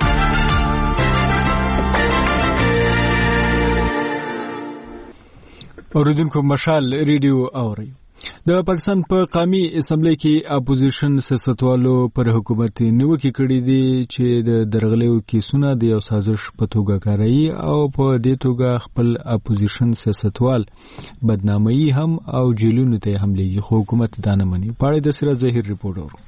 اوریدونکو مشال ریډیو اورئ د پاکستان په قومي اسمبلی کې اپوزیشن سیاستوالو پر حکومت نیوکې کړې دي چې د درغلیو کیسونه د یو سازش په توګه کاروي او په دې توګه خپل اپوزیشن سیاستوال بدنامي هم او جیلونو ته حملېږي خو حکومت دا نه مني پاړې د سره ظاهر ریپورټ اورو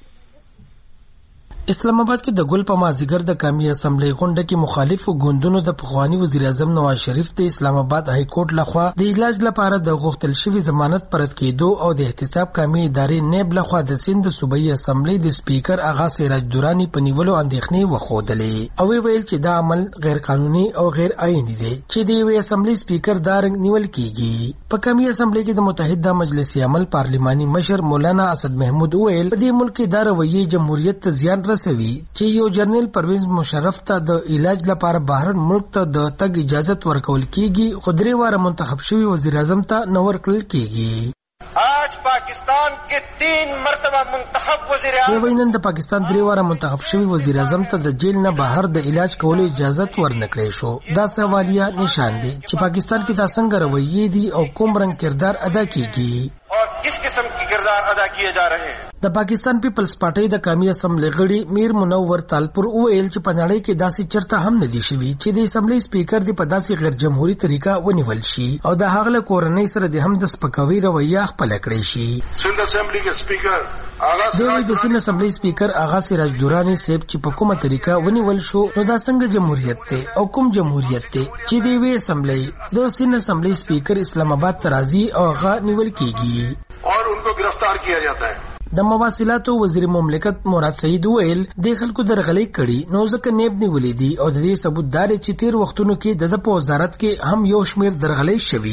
اسلام آباد کې د ګل په مازیګر د قومي اسمبلی غونډه کې مخالفو ګوندونو د پخوانی وزیر اعظم نواز شریف د اسلام آباد های کورټ لخوا د علاج لپاره د غوښتل شوی ضمانت پرد کېدو او د احتساب قومي ادارې نیب لخوا د سند صوبایي اسمبلی د سپیکر آغا سراج دورانی په نیولو اندېښنې وښودلې او ویل چې دا عمل غیر قانوني او غیر آئینی دی چې د یوې اسمبلی سپیکر دا رنګ نیول کیږي په قومي اسمبلی کې د متحده مجلس عمل پارلماني مشر مولانا اسد محمود ویل په دې ملک کې دا رویه جمهوریت ته زیان رسوي چې یو جنرال پرویز مشرف ته د علاج لپاره بهر ملک ته د تګ اجازه ورکول کیږي خو درې واره منتخب شوی وزیر اعظم ته نه ورکړل کیږي आज पाकिस्तान के 3 مرتبہ منتخب وزیر اعظم نن د پاکستان درې واره منتخب شوی وزیر اعظم ته د جیل نه بهر د علاج کولو اجازه ورنکړې شو دا سوالیه نشان دی چې پاکستان کې دا څنګه رویه دي او کوم رنګ کردار ادا کیږي اور کس قسم کی کردار ادا کیے جا رہے ہیں د پاکستان پیپلز پارټي د قومي اسمبلی غړي میر منور تالپور ویل چې په نړۍ کې داسې چرته هم نه دي شوي چې د اسمبلی سپیکر دی په داسې غیر جمهوریت طریقه ونیول شي او د هغه کورنۍ سره د هم د سپکاوي رویه خپل کړی شي سند اسمبلی کے سپیکر د سند اسمبلی سپیکر آغا سراج دورانی صاحب چې په کومه طریقه ونیول شو نو دا څنګه جمهوریت ته او کوم جمهوریت ته چې دی وی اسمبلی د سند اسمبلی سپیکر اسلام آباد ترازی او هغه نیول کیږي اور ان کو گرفتار کیا جاتا ہے د مواصلاتو وزیر مملکت مراد سعید ویل د خلکو درغلي کړي نو ځکه نیب نیولې دي او د دې ثبوت دار چې تیر وختونو کې د په وزارت کې هم یو شمیر درغلي شوي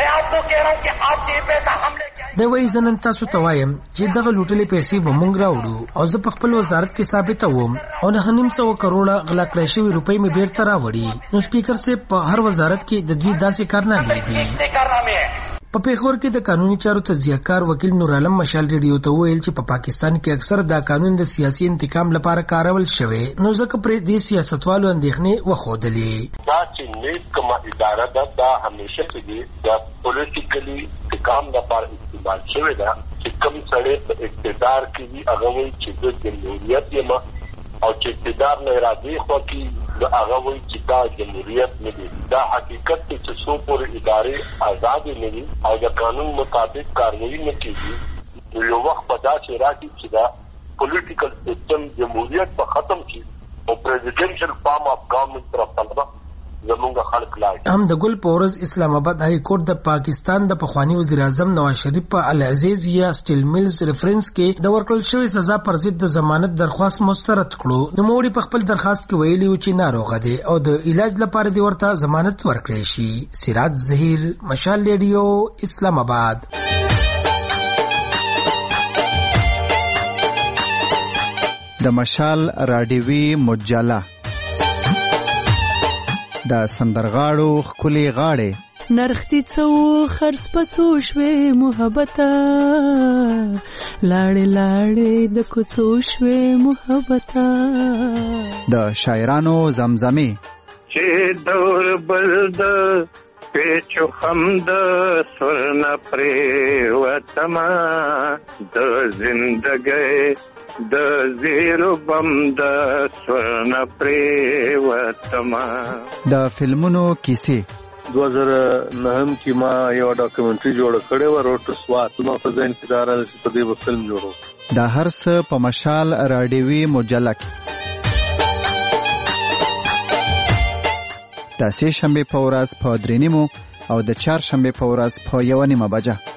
د وای زنن تاسو ته وایم چې دغه لوټلې پیسې به مونږ راوړو او زه په خپل وزارت کې ثابتوم او 900 کروڑه غلا کړې شوی روپۍ مې بیرته راوړي نو سپیکر سے په هر وزارت کې د دوی داسې کار نه لیدي په پیښور کې د قانوني چارو تجزیه‌کار وکیل نور عالم مشال ریډیو ته ویل چې په پاکستان کې اکثر دا قانون د سیاسي انتقام لپاره کارول شوی نو ځکه پر دې سیاستوالو اندېښنې وښودلې دا چې نیب کومه اداره ده همیشه کې د پولیټیکلی انتقام لپاره استعمال شوی ده چې کوم سړی په اقتدار کې هغه وایي چې د جمهوریت یې او چې اقتدار نه راځي خو کې د هغه وایي چې دا جمهوریت نه دی دا حقیقت دی چې څو پورې ادارې آزاد نه دي او د قانون مطابق کاروائی نه کیږي یو وخت په داسې راځي چې دا پولیټیکل سیستم جمهوریت په ختم شي او پریزیډنشل فارم اف ګورنمنت طرف ته زمونږ خلک لاړ هم د ګل پورز اسلام آباد های کورټ د پاکستان د پخوانی وزیر اعظم نواز شریف په العزیز یا سټیل میلز ریفرنس کې د ورکړل شوی سزا پر ضد د ضمانت درخواست مسترد کړو نو موړي په خپل درخواست کې ویلي چې ناروغه دی او د علاج لپاره دی ورته ضمانت ورکړي شي سراج ظهیر مشال ریډیو اسلام آباد د مشال رادیوي مجله د سندرغاړو خولي غاړې نرختی څو خرڅ پسو شوي محبت لاړې لاړې د کوڅو شوې محبته د شاعرانو زمزمې چې دور بل د پیچو خم د سرنا پریوتما د زندګۍ د زیرو بم د سرنا پریوتما. د فلمونو کیسې 2009 کې ما یو ډاکومنټري جوړ کړې و روټ ټو سوات. ما په ځین کې دارا په دې فلم جوړو. د هر څه په مشال راډیوي مجله کې د سه شنبه په ورځ په 3:30 او د چهارشنبه په ورځ په 1:30 بجه